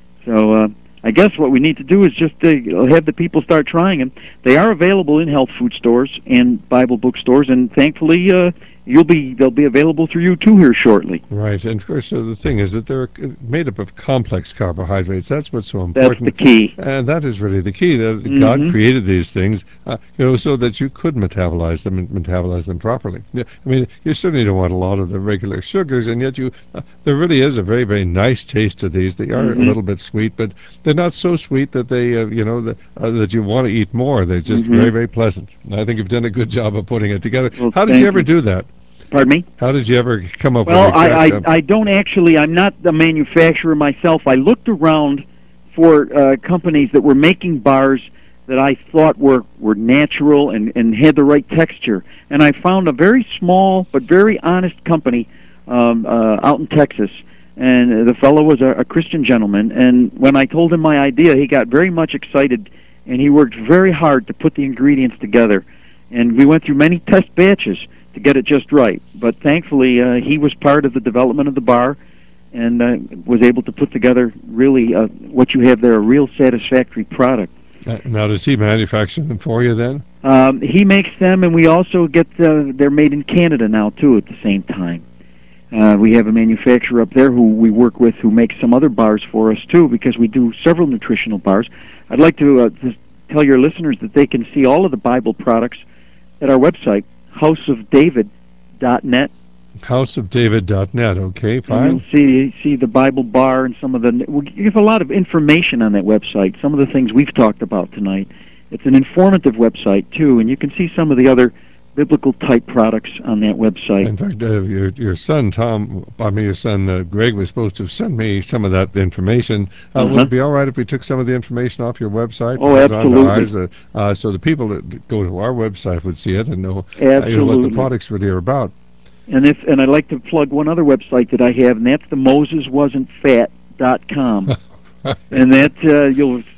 So uh, I guess what we need to do is just uh, have the people start trying them. They are available in health food stores and Bible bookstores, and thankfully... Uh, You'll be they'll be available through you too here shortly. Right, and of course uh, the thing is that they're made up of complex carbohydrates. That's what's so important. That's the key, and that is really the key. That mm-hmm. God created these things, uh, you know, so that you could metabolize them and metabolize them properly. Yeah, I mean, you certainly don't want a lot of the regular sugars, and yet you uh, there really is a very very nice taste to these. They are mm-hmm. a little bit sweet, but they're not so sweet that they uh, you know that uh, that you want to eat more. They're just mm-hmm. very very pleasant. And I think you've done a good job of putting it together. Well, How did you ever you. do that? Pardon me? How did you ever come up well, with that? Well, I, I, I don't actually, I'm not the manufacturer myself. I looked around for uh, companies that were making bars that I thought were, were natural and, and had the right texture. And I found a very small but very honest company um, uh, out in Texas. And the fellow was a, a Christian gentleman. And when I told him my idea, he got very much excited, and he worked very hard to put the ingredients together. And we went through many test batches to get it just right. But thankfully, uh, he was part of the development of the bar and uh, was able to put together really uh, what you have there, a real satisfactory product. Uh, now, does he manufacture them for you then? Um, he makes them, and we also get, uh, they're made in Canada now, too, at the same time. Uh, we have a manufacturer up there who we work with who makes some other bars for us, too, because we do several nutritional bars. I'd like to uh, just tell your listeners that they can see all of the Bible products at our website, house of david dot net. house of david dot net, okay, fine. And you'll see, see the Bible bar and some of the... We give a lot of information on that website, some of the things we've talked about tonight. It's an informative website, too, and you can see some of the other biblical-type products on that website. In fact, uh, your, your son, Tom, I mean, your son, uh, Greg, was supposed to send me some of that information. Uh, uh-huh. Would it be all right if we took some of the information off your website? Oh, absolutely. Ours, uh, uh, so the people that go to our website would see it and know, uh, you know what the products really are about. And if and I'd like to plug one other website that I have, and that's the moses wasn't fat dot com. And that uh, you'll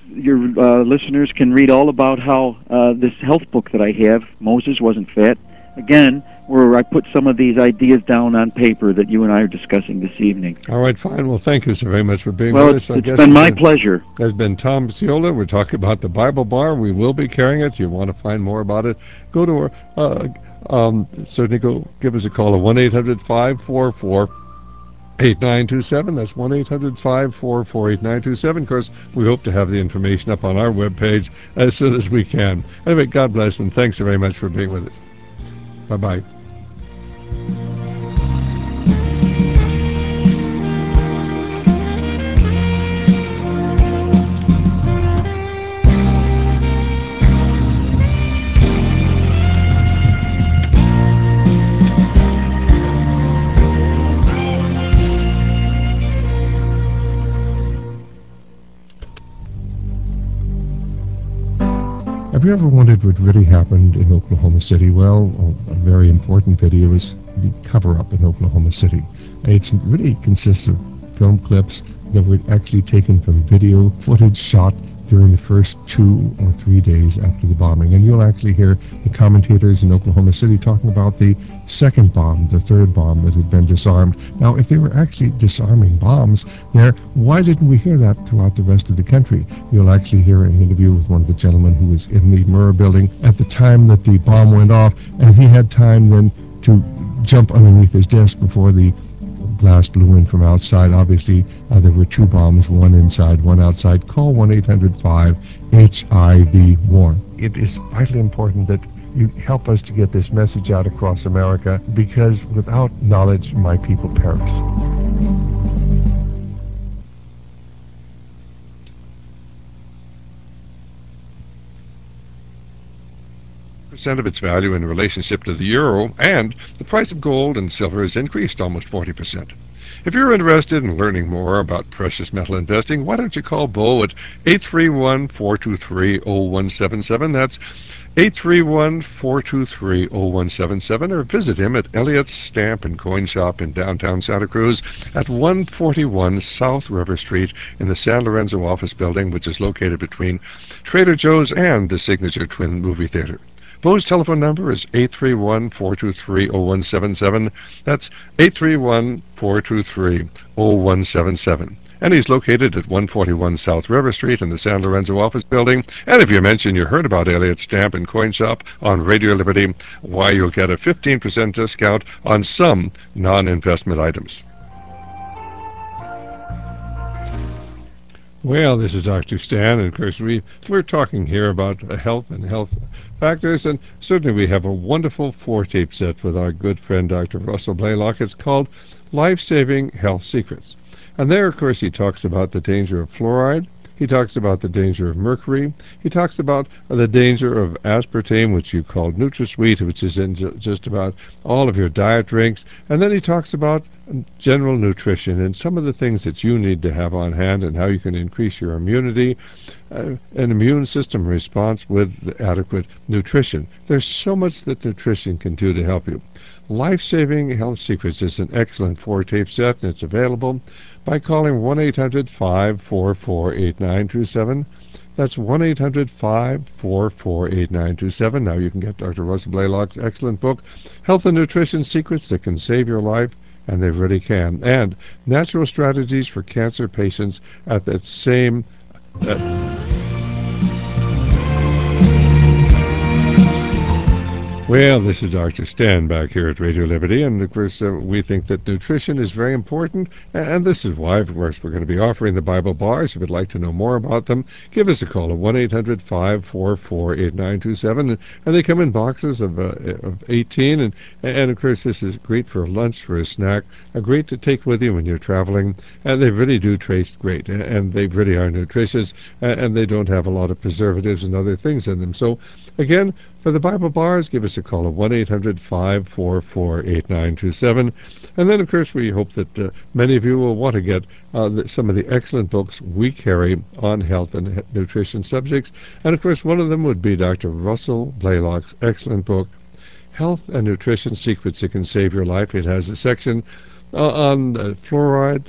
your uh, listeners can read all about how uh, this health book that I have, Moses Wasn't Fat, again, where I put some of these ideas down on paper that you and I are discussing this evening. All right, fine. Well, thank you so very much for being well, with us. Well, it's, it's been my been, pleasure. There's been Tom Ciola. We're talking about the Bible Bar. We will be carrying it. You want to find more about it, go to our, uh, um, certainly go give us a call at one eight hundred five four four eight nine two seven. That's one eight hundred five four four eight nine two seven. Of course, we hope to have the information up on our webpage as soon as we can. Anyway, God bless, and thanks very much for being with us. Bye-bye. Have you ever wondered what really happened in Oklahoma City? Well, a very important video is the cover-up in Oklahoma City. It really consists of film clips that were actually taken from video footage shot during the first two or three days after the bombing. And you'll actually hear the commentators in Oklahoma City talking about the second bomb, the third bomb that had been disarmed. Now, if they were actually disarming bombs there, why didn't we hear that throughout the rest of the country? You'll actually hear an interview with one of the gentlemen who was in the Murrah building at the time that the bomb went off, and he had time then to jump underneath his desk before the blast blew in from outside. Obviously, uh, there were two bombs, one inside, one outside. Call one eight hundred five H I V WARN. It is vitally important that you help us to get this message out across America, because without knowledge, my people perish. Percent of its value in relationship to the euro, and the price of gold and silver has increased almost forty percent. If you're interested in learning more about precious metal investing, why don't you call Bo at eight three one, four two three, zero one seven seven. That's eight three one, four two three, zero one seven seven, or visit him at Elliott's Stamp and Coin Shop in downtown Santa Cruz at one forty-one South River Street in the San Lorenzo office building, which is located between Trader Joe's and the Signature Twin Movie Theater. Bo's telephone number is eight three one, four two three, zero one seven seven. That's eight three one, four two three, zero one seven seven. And he's located at one forty-one South River Street in the San Lorenzo office building. And if you mention you heard about Elliott's Stamp and Coin Shop on Radio Liberty, why, you'll get a fifteen percent discount on some non-investment items. Well, this is Doctor Stan, and of course we, we're talking here about uh, health and health factors, and certainly we have a wonderful four-tape set with our good friend Doctor Russell Blaylock. It's called Life-Saving Health Secrets. And there, of course, he talks about the danger of fluoride. He talks about the danger of mercury. He talks about the danger of aspartame, which you call NutraSweet, which is in just about all of your diet drinks. And then he talks about general nutrition and some of the things that you need to have on hand and how you can increase your immunity, uh, an immune system response with adequate nutrition. There's so much that nutrition can do to help you. Life-Saving Health Secrets is an excellent four-tape set, and it's available by calling one eight hundred, five four four, eight nine two seven. That's one eight hundred, five four four, eight nine two seven. Now you can get Doctor Russell Blaylock's excellent book, Health and Nutrition Secrets That Can Save Your Life, and they really can, and Natural Strategies for Cancer Patients at that same... Uh, Well, this is Doctor Stan back here at Radio Liberty, and of course uh, we think that nutrition is very important, and this is why, of course, we're going to be offering the Bible bars. If you'd like to know more about them, give us a call at one eight hundred, five four four, eight nine two seven, and they come in boxes of, uh, of eighteen, and, and of course this is great for lunch, for a snack, uh, great to take with you when you're traveling, and they really do taste great, and they really are nutritious, and they don't have a lot of preservatives and other things in them. So, again, for the Bible bars, give us a call at one eight hundred, five four four, eight nine two seven. And then, of course, we hope that uh, many of you will want to get uh, the, some of the excellent books we carry on health and nutrition subjects. And, of course, one of them would be Doctor Russell Blaylock's excellent book, Health and Nutrition Secrets That Can Save Your Life. It has a section uh, on uh, fluoride,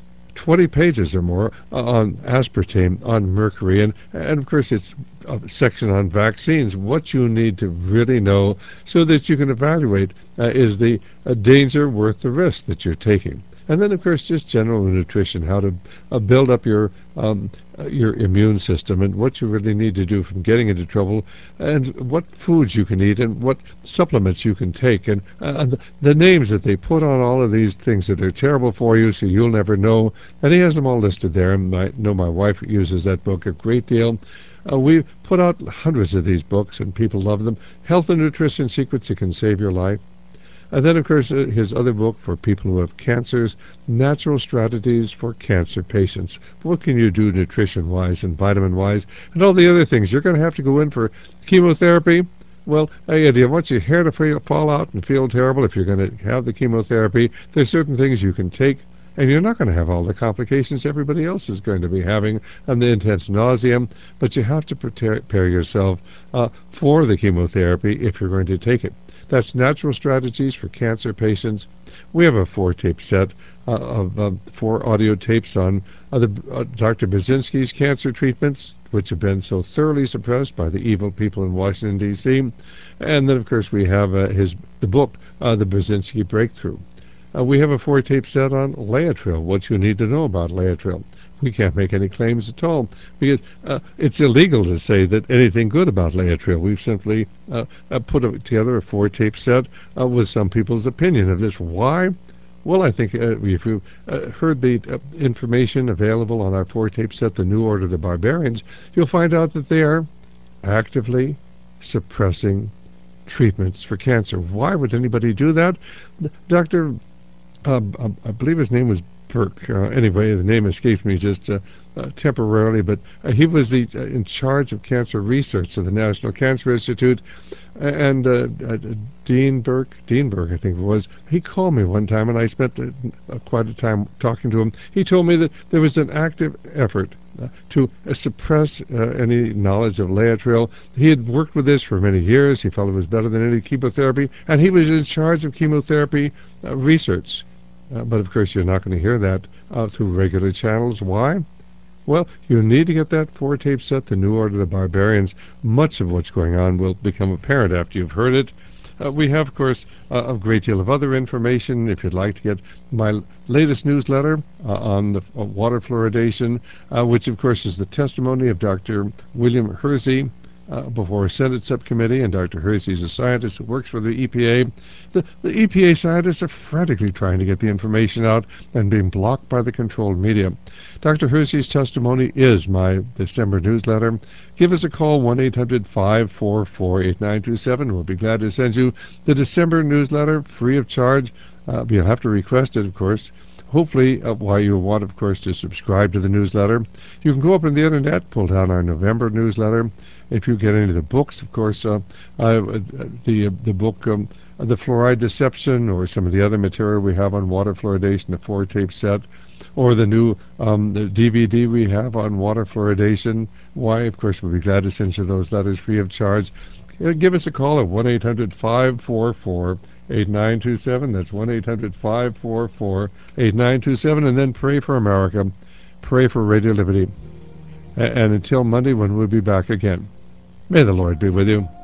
twenty pages or more on aspartame, on mercury, and, and of course it's a section on vaccines, what you need to really know so that you can evaluate uh, is the uh, danger worth the risk that you're taking. And then, of course, just general nutrition, how to uh, build up your um, uh, your immune system and what you really need to do from getting into trouble, and what foods you can eat and what supplements you can take, and uh, the, the names that they put on all of these things that are terrible for you so you'll never know. And he has them all listed there. And I know my wife uses that book a great deal. Uh, we put out hundreds of these books, and people love them. Health and Nutrition Secrets That Can Save Your Life. And then, of course, uh, his other book for people who have cancers, Natural Strategies for Cancer Patients. What can you do nutrition-wise and vitamin-wise and all the other things? You're going to have to go in for chemotherapy. Well, hey, do you want your hair to feel, fall out and feel terrible if you're going to have the chemotherapy? There's certain things you can take, and you're not going to have all the complications everybody else is going to be having and the intense nausea, but you have to prepare yourself uh, for the chemotherapy if you're going to take it. That's Natural Strategies for Cancer Patients. We have a four-tape set uh, of uh, four audio tapes on uh, the, uh, Doctor Brzezinski's cancer treatments, which have been so thoroughly suppressed by the evil people in Washington, D C And then, of course, we have uh, his the book, uh, The Brzezinski Breakthrough. Uh, we have a four-tape set on Laetrile, what you need to know about Laetrile. We can't make any claims at all because uh, it's illegal to say that anything good about Laetrile. We've simply uh, uh, put a, together a four-tape set uh, with some people's opinion of this. Why? Well, I think uh, if you've uh, heard the uh, information available on our four-tape set, The New Order of the Barbarians, you'll find out that they are actively suppressing treatments for cancer. Why would anybody do that? Doctor, uh, I believe his name was Burke. Uh, anyway, the name escapes me just uh, uh, temporarily, but uh, he was the, uh, in charge of cancer research at the National Cancer Institute, and uh, uh, Dean Burke, Dean Burke, I think it was, he called me one time, and I spent uh, uh, quite a time talking to him. He told me that there was an active effort uh, to uh, suppress uh, any knowledge of Laetrile. He had worked with this for many years. He felt it was better than any chemotherapy, and he was in charge of chemotherapy uh, research. Uh, but, of course, you're not going to hear that uh, through regular channels. Why? Well, you need to get that four-tape set, The New Order of the Barbarians. Much of what's going on will become apparent after you've heard it. Uh, we have, of course, uh, a great deal of other information. If you'd like to get my latest newsletter uh, on the uh, water fluoridation, uh, which, of course, is the testimony of Doctor William Hersey, Uh, before a Senate subcommittee, and Doctor Hersey is a scientist who works for the E P A. The, the E P A scientists are frantically trying to get the information out and being blocked by the controlled media. Doctor Hersey's testimony is my December newsletter. Give us a call, one eight hundred, five four four, eight nine two seven. We'll be glad to send you the December newsletter free of charge. Uh, you'll have to request it, of course. Hopefully, uh, while you want, of course, to subscribe to the newsletter, you can go up on the Internet, pull down our November newsletter. If you get into the books, of course, uh, uh, the the book, um, The Fluoride Deception, or some of the other material we have on water fluoridation, the four-tape set, or the new um, the D V D we have on water fluoridation. Why, of course, we'll be glad to send you those letters free of charge. Uh, give us a call at one eight hundred, five four four, eight nine two seven. That's one eight hundred, five four four, eight nine two seven. And then pray for America. Pray for Radio Liberty. A- and until Monday, when we'll be back again, may the Lord be with you.